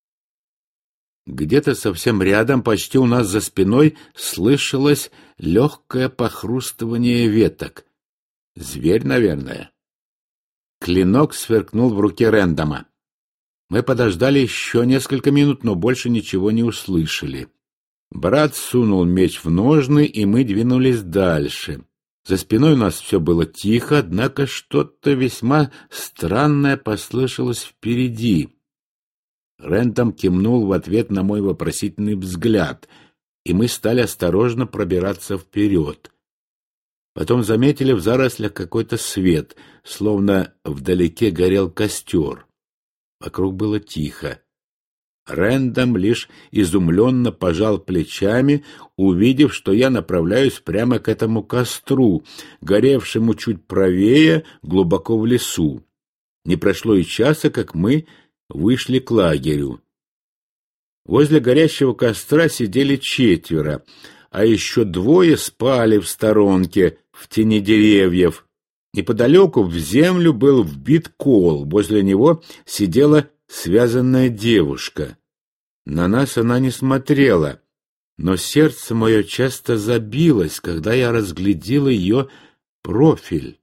Где-то совсем рядом, почти у нас за спиной, слышалось легкое похрустывание веток. Зверь, наверное. Клинок сверкнул в руке Рэндома. Мы подождали еще несколько минут, но больше ничего не услышали. Брат сунул меч в ножны, и мы двинулись дальше. За спиной у нас все было тихо, однако что-то весьма странное послышалось впереди. Рэндом кивнул в ответ на мой вопросительный взгляд, и мы стали осторожно пробираться вперед. Потом заметили в зарослях какой-то свет, словно вдалеке горел костер. Вокруг было тихо. Рэндом лишь изумленно пожал плечами, увидев, что я направляюсь прямо к этому костру, горевшему чуть правее, глубоко в лесу. Не прошло и часа, как мы вышли к лагерю. Возле горящего костра сидели четверо, а еще двое спали в сторонке, в тени деревьев. Неподалеку в землю был вбит кол, возле него сидела связанная девушка. На нас она не смотрела, но сердце мое часто забилось, когда я разглядел ее профиль.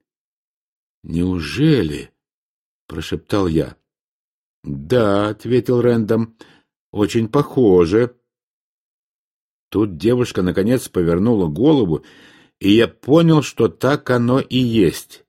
«Неужели?» — прошептал я. «Да», — ответил Рэндом, — «очень похоже». Тут девушка наконец повернула голову, и я понял, что так оно и есть.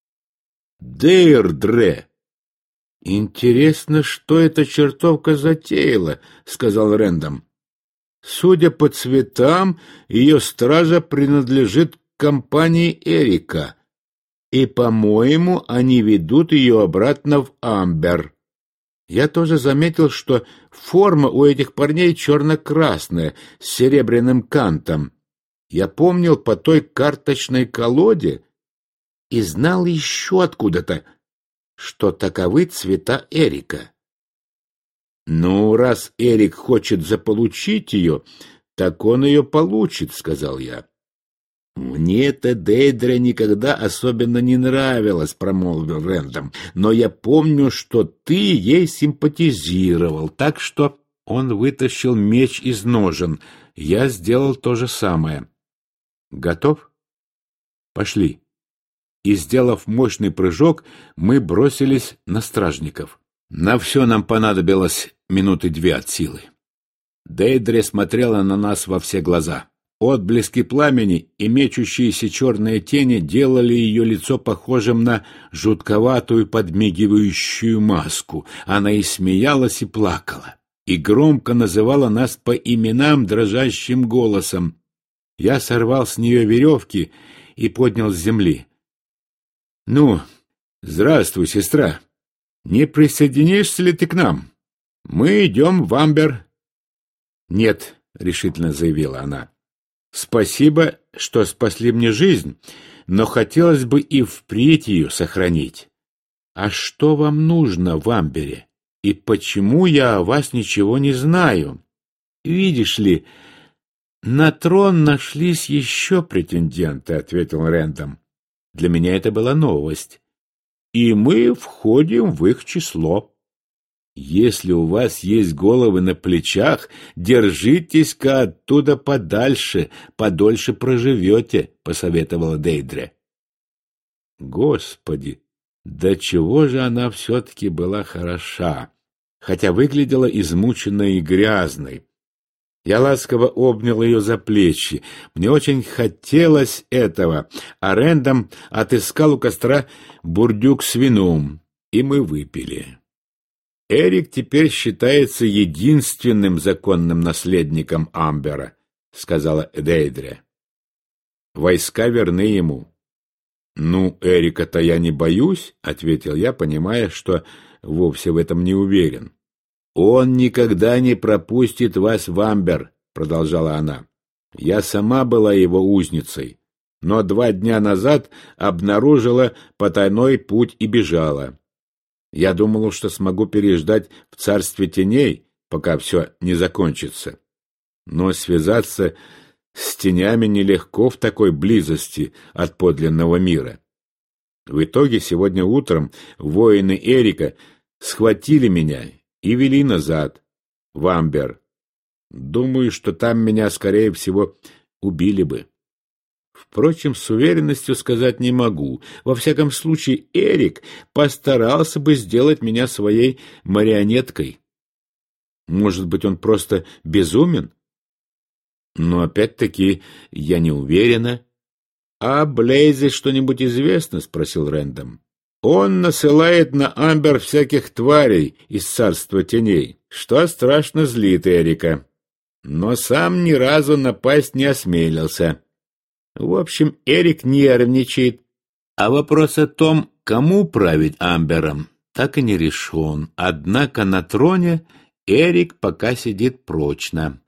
«Дейрдре!» «Интересно, что эта чертовка затеяла», — сказал Рэндом. «Судя по цветам, ее стража принадлежит компании Эрика, и, по-моему, они ведут ее обратно в Амбер». Я тоже заметил, что форма у этих парней черно-красная, с серебряным кантом. Я помнил по той карточной колоде и знал еще откуда-то, что таковы цвета Эрика. «Ну, раз Эрик хочет заполучить ее, так он ее получит», — сказал я. «Мне эта Дейдре никогда особенно не нравилась», — промолвил Рэндом, «но я помню, что ты ей симпатизировал, так что...» Он вытащил меч из ножен. Я сделал то же самое. «Готов? Пошли». И, сделав мощный прыжок, мы бросились на стражников. На все нам понадобилось минуты две от силы. Дейдре смотрела на нас во все глаза. Отблески пламени и мечущиеся черные тени делали ее лицо похожим на жутковатую подмигивающую маску. Она и смеялась, и плакала, и громко называла нас по именам дрожащим голосом. Я сорвал с нее веревки и поднял с земли. «Ну, здравствуй, сестра. Не присоединишься ли ты к нам? Мы идем в Амбер». «Нет», — решительно заявила она. «Спасибо, что спасли мне жизнь, но хотелось бы и впредь ее сохранить. А что вам нужно в Амбере? И почему я о вас ничего не знаю? Видишь ли, на трон нашлись еще претенденты», — ответил Рэндом. Для меня это была новость. «И мы входим в их число». «Если у вас есть головы на плечах, держитесь-ка оттуда подальше, подольше проживете», — посоветовала Дейдре. Господи, до чего же она все-таки была хороша, хотя выглядела измученной и грязной. Я ласково обнял ее за плечи. Мне очень хотелось этого, а Рэндом отыскал у костра бурдюк с вином, и мы выпили. «Эрик теперь считается единственным законным наследником Амбера», — сказала Дейдре. «Войска верны ему». «Ну, Эрика-то я не боюсь», — ответил я, понимая, что вовсе в этом не уверен. «Он никогда не пропустит вас в Амбер», — продолжала она. «Я сама была его узницей, но два дня назад обнаружила потайной путь и бежала. Я думала, что смогу переждать в царстве теней, пока все не закончится. Но связаться с тенями нелегко в такой близости от подлинного мира. В итоге сегодня утром воины Эрика схватили меня и вели назад, в Амбер. Думаю, что там меня, скорее всего, убили бы. Впрочем, с уверенностью сказать не могу. Во всяком случае, Эрик постарался бы сделать меня своей марионеткой. Может быть, он просто безумен? Но опять-таки я не уверена. — А Блейзе что-нибудь известно? — спросил Рэндом. — Он насылает на Амбер всяких тварей из царства теней, что страшно злит Эрика. Но сам ни разу напасть не осмелился. В общем, Эрик нервничает. А вопрос о том, кому править Амбером, так и не решен. Однако на троне Эрик пока сидит прочно.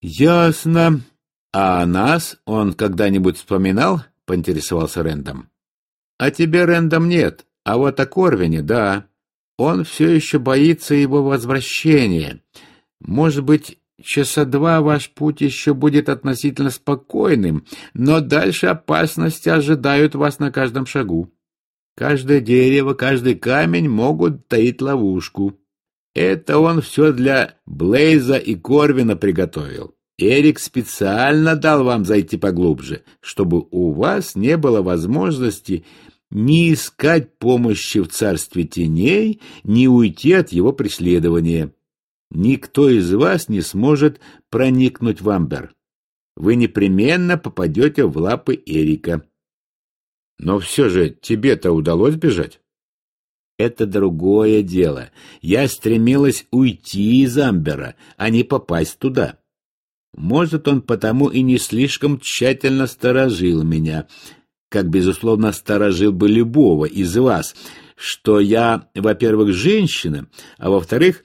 Ясно. А о нас он когда-нибудь вспоминал? Поинтересовался Рэндом. О тебе, Рэндом, нет. А вот о Корвине, да. Он все еще боится его возвращения. Может быть, часа два ваш путь еще будет относительно спокойным, но дальше опасности ожидают вас на каждом шагу. Каждое дерево, каждый камень могут таить ловушку. Это он все для Блейза и Корвина приготовил. Эрик специально дал вам зайти поглубже, чтобы у вас не было возможности ни искать помощи в царстве теней, ни уйти от его преследования. Никто из вас не сможет проникнуть в Амбер. Вы непременно попадете в лапы Эрика. Но все же тебе-то удалось бежать? Это другое дело. Я стремилась уйти из Амбера, а не попасть туда. Может, он потому и не слишком тщательно сторожил меня, как, безусловно, сторожил бы любого из вас, что я, во-первых, женщина, а во-вторых,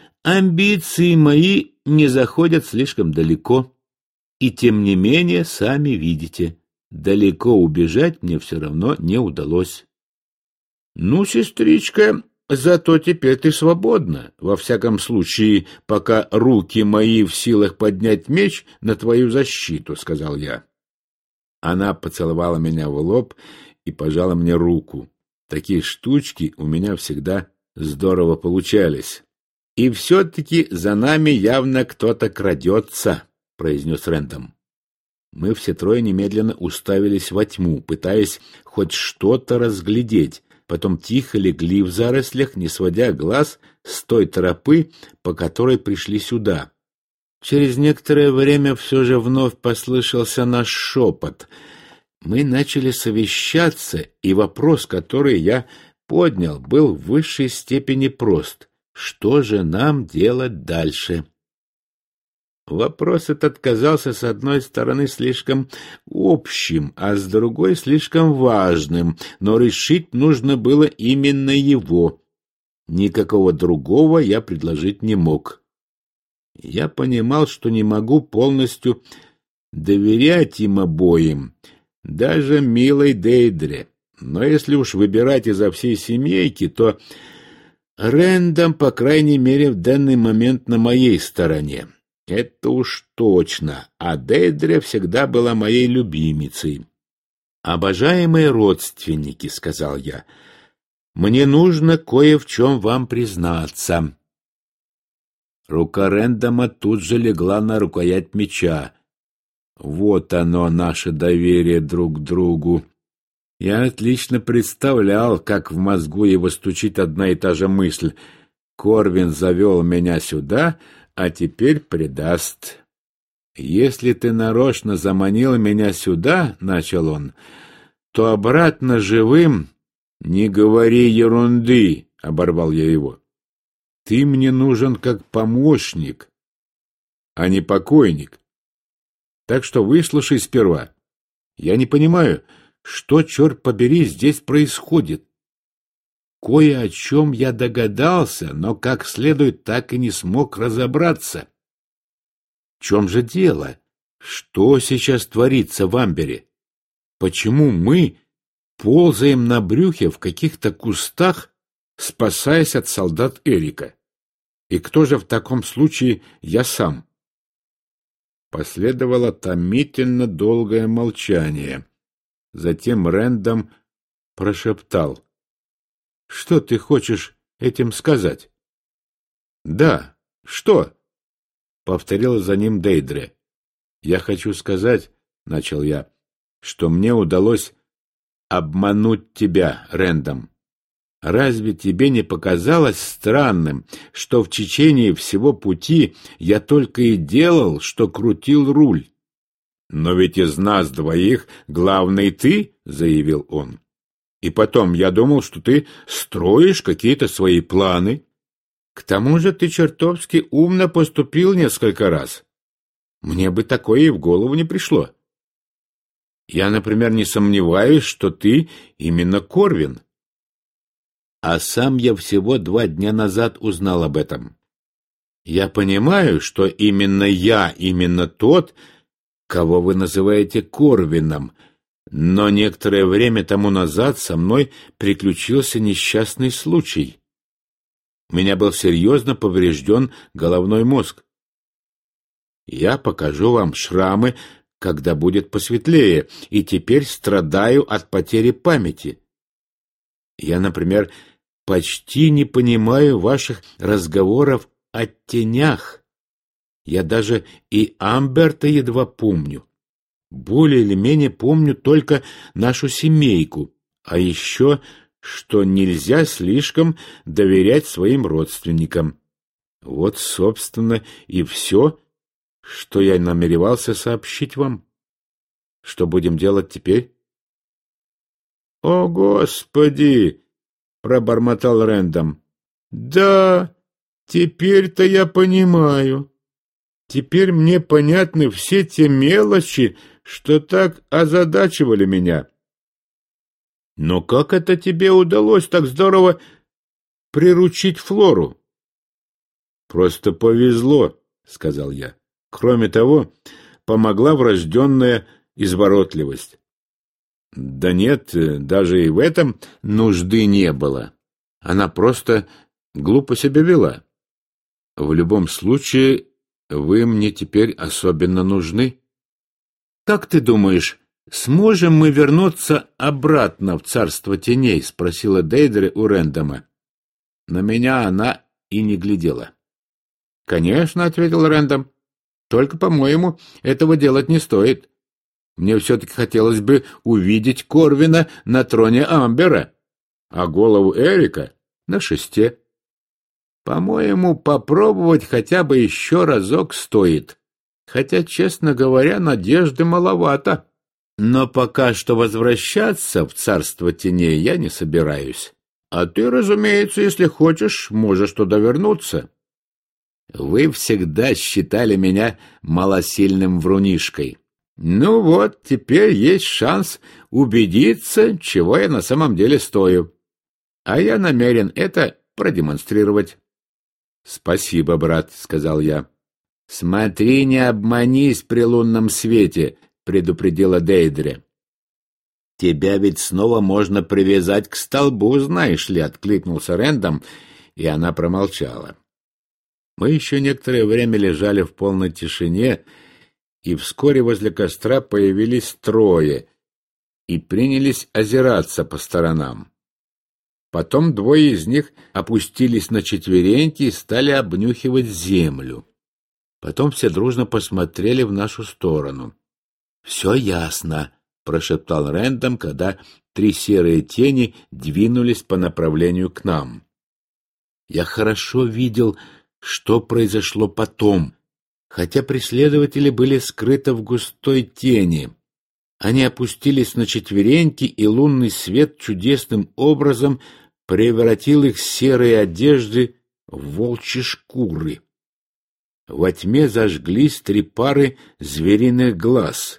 амбиции мои не заходят слишком далеко. И тем не менее, сами видите, далеко убежать мне все равно не удалось. Ну, сестричка, зато теперь ты свободна, во всяком случае, пока руки мои в силах поднять меч на твою защиту, — сказал я. Она поцеловала меня в лоб и пожала мне руку. Такие штучки у меня всегда здорово получались. — И все-таки за нами явно кто-то крадется, — произнес Рэндом. Мы все трое немедленно уставились во тьму, пытаясь хоть что-то разглядеть. Потом тихо легли в зарослях, не сводя глаз с той тропы, по которой пришли сюда. Через некоторое время все же вновь послышался наш шепот. Мы начали совещаться, и вопрос, который я поднял, был в высшей степени прост. Что же нам делать дальше? Вопрос этот казался, с одной стороны, слишком общим, а с другой — слишком важным, но решить нужно было именно его. Никакого другого я предложить не мог. Я понимал, что не могу полностью доверять им обоим, даже милой Дейдре, но если уж выбирать изо всей семейки, то Рэндом, по крайней мере, в данный момент на моей стороне. Это уж точно, а Дейдре всегда была моей любимицей. «Обожаемые родственники», — сказал я, — «мне нужно кое в чем вам признаться». Рука Рэндома тут же легла на рукоять меча. Вот оно, наше доверие друг к другу. Я отлично представлял, как в мозгу его стучит одна и та же мысль. Корвин завел меня сюда, а теперь предаст. «Если ты нарочно заманил меня сюда, — начал он, — то обратно живым не говори ерунды, — оборвал я его. Ты мне нужен как помощник, а не покойник. Так что выслушай сперва. Я не понимаю, что, черт побери, здесь происходит. Кое о чем я догадался, но как следует так и не смог разобраться. В чем же дело? Что сейчас творится в Амбере? Почему мы ползаем на брюхе в каких-то кустах, спасаясь от солдат Эрика? И кто же в таком случае я сам? Последовало томительно долгое молчание. Затем Рэндом прошептал: — Что ты хочешь этим сказать? — Да, что? — повторила за ним Дейдре. — Я хочу сказать, — начал я, — что мне удалось обмануть тебя, Рэндом. Разве тебе не показалось странным, что в течение всего пути я только и делал, что крутил руль? — Но ведь из нас двоих главный ты, — заявил он. И потом, я думал, что ты строишь какие-то свои планы. К тому же ты чертовски умно поступил несколько раз. Мне бы такое и в голову не пришло. Я, например, не сомневаюсь, что ты именно Корвин. А сам я всего два дня назад узнал об этом. Я понимаю, что именно я, именно тот, кого вы называете Корвином, но некоторое время тому назад со мной приключился несчастный случай. У меня был серьезно поврежден головной мозг. Я покажу вам шрамы, когда будет посветлее, и теперь страдаю от потери памяти. Я, например, почти не понимаю ваших разговоров о тенях. Я даже и Амберта едва помню. Более или менее помню только нашу семейку, а еще, что нельзя слишком доверять своим родственникам. Вот, собственно, и все, что я намеревался сообщить вам. Что будем делать теперь? — О, Господи! — пробормотал Рэндом. — Да, теперь-то я понимаю. Теперь мне понятны все те мелочи, что так озадачивали меня. Но как это тебе удалось так здорово приручить Флору? — Просто повезло, — сказал я. Кроме того, помогла врожденная изворотливость. Да нет, даже и в этом нужды не было. Она просто глупо себя вела. В любом случае, вы мне теперь особенно нужны. Как ты думаешь, сможем мы вернуться обратно в царство теней? — спросила Дейдре у Рэндома. На меня она и не глядела. — Конечно, — ответил Рэндом. — Только, по-моему, этого делать не стоит. Мне все-таки хотелось бы увидеть Корвина на троне Амбера, а голову Эрика на шесте. По-моему, попробовать хотя бы еще разок стоит, хотя, честно говоря, надежды маловато. Но пока что возвращаться в царство теней я не собираюсь. А ты, разумеется, если хочешь, можешь туда вернуться. Вы всегда считали меня малосильным врунишкой. Ну вот, теперь есть шанс убедиться, чего я на самом деле стою. А я намерен это продемонстрировать. — Спасибо, брат, — сказал я. — Смотри, не обманись при лунном свете, — предупредила Дейдре. — Тебя ведь снова можно привязать к столбу, знаешь ли, — откликнулся Рэндом, и она промолчала. Мы еще некоторое время лежали в полной тишине, и вскоре возле костра появились трое и принялись озираться по сторонам. Потом двое из них опустились на четвереньки и стали обнюхивать землю. Потом все дружно посмотрели в нашу сторону. — Все ясно, — прошептал Рэндом, когда три серые тени двинулись по направлению к нам. Я хорошо видел, что произошло потом, хотя преследователи были скрыты в густой тени. Они опустились на четвереньки, и лунный свет чудесным образом превратил их серые одежды в волчьи шкуры. Во тьме зажглись три пары звериных глаз.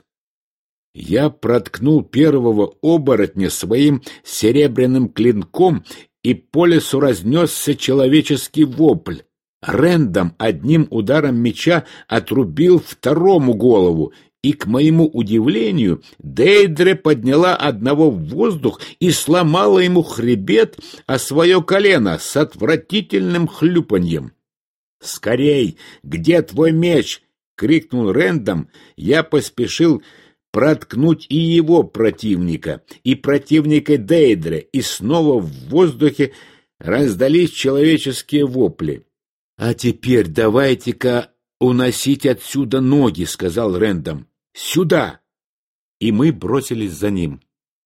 Я проткнул первого оборотня своим серебряным клинком, и по лесу разнесся человеческий вопль. Рэндом одним ударом меча отрубил второму голову, и, к моему удивлению, Дейдре подняла одного в воздух и сломала ему хребет о свое колено с отвратительным хлюпаньем. «Скорей! Где твой меч?» — крикнул Рэндом. Я поспешил проткнуть и его противника, и противника Дейдре, и снова в воздухе раздались человеческие вопли. «А теперь давайте-ка уносить отсюда ноги», — сказал Рэндом. «Сюда!» И мы бросились за ним.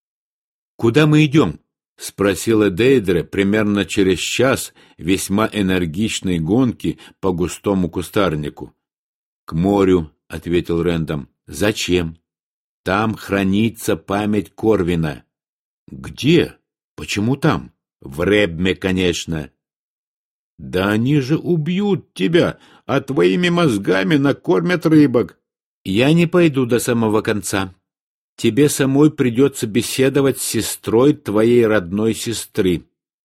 «Куда мы идем?» — спросила Дейдре примерно через час весьма энергичной гонки по густому кустарнику. «К морю», — ответил Рэндом. «Зачем?» «Там хранится память Корвина». «Где? Почему там?» «В Ребме, конечно». «Да они же убьют тебя, а твоими мозгами накормят рыбок». «Я не пойду до самого конца. тебе самой придется беседовать с сестрой твоей родной сестры.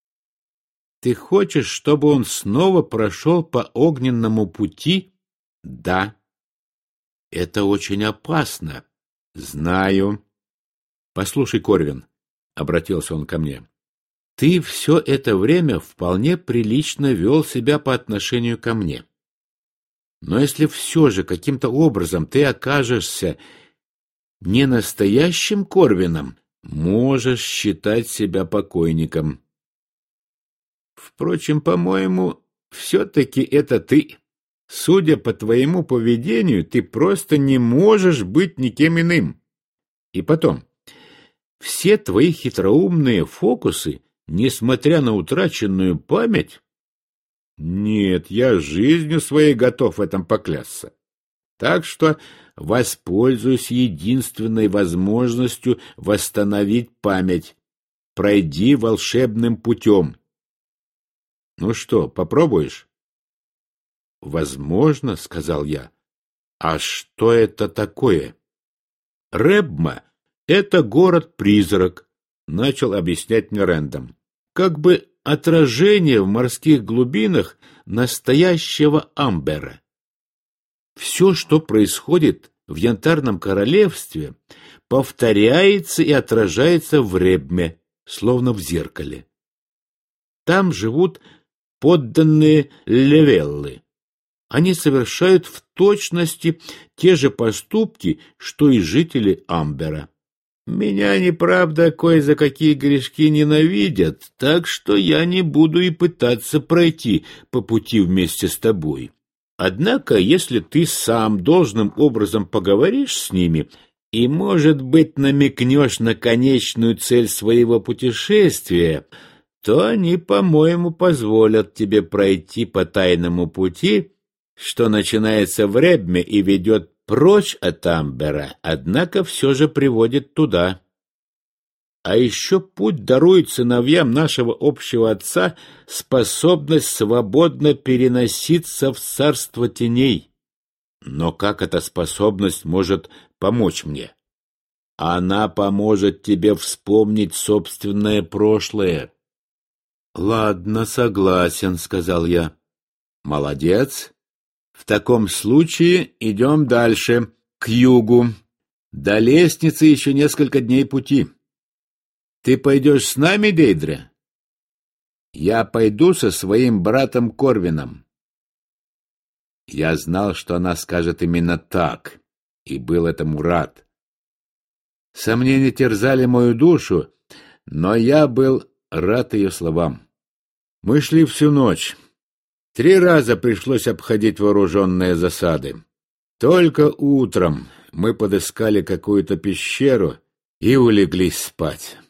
Ты хочешь, чтобы он снова прошел по огненному пути? Да. Это очень опасно. Знаю. Послушай, Корвин, — обратился он ко мне, — ты все это время вполне прилично вел себя по отношению ко мне. Но если все же каким-то образом ты окажешься не настоящим Корвином, можешь считать себя покойником. Впрочем, по-моему, все-таки это ты. Судя по твоему поведению, ты просто не можешь быть никем иным. И потом, все твои хитроумные фокусы, несмотря на утраченную память... Нет, я жизнью своей готов в этом поклясться. Так что воспользуюсь единственной возможностью восстановить память. Пройди волшебным путем. Ну что, попробуешь? Возможно, — сказал я. А что это такое? Рэбма — это город-призрак, — начал объяснять мне Рэндом. Как бы отражение в морских глубинах настоящего Амбера. Все, что происходит в Янтарном королевстве, повторяется и отражается в Рэбме, словно в зеркале. Там живут подданные Левеллы. Они совершают в точности те же поступки, что и жители Амбера. Меня они, правда, кое за какие грешки ненавидят, так что я не буду и пытаться пройти по пути вместе с тобой. Однако, если ты сам должным образом поговоришь с ними и, может быть, намекнешь на конечную цель своего путешествия, то они, по-моему, позволят тебе пройти по тайному пути, что начинается в Рэбме и ведет прочь от Амбера, однако все же приводит туда. А еще путь дарует сыновьям нашего общего отца способность свободно переноситься в царство теней. Но как эта способность может помочь мне? Она поможет тебе вспомнить собственное прошлое. — Ладно, согласен, — сказал я. — Молодец. В таком случае идем дальше, к югу. До лестницы еще несколько дней пути. Ты пойдешь с нами, Дейдре? Я пойду со своим братом Корвином. Я знал, что она скажет именно так, и был этому рад. Сомнения терзали мою душу, но я был рад ее словам. Мы шли всю ночь. Три раза пришлось обходить вооруженные засады. Только утром мы подыскали какую-то пещеру и улеглись спать.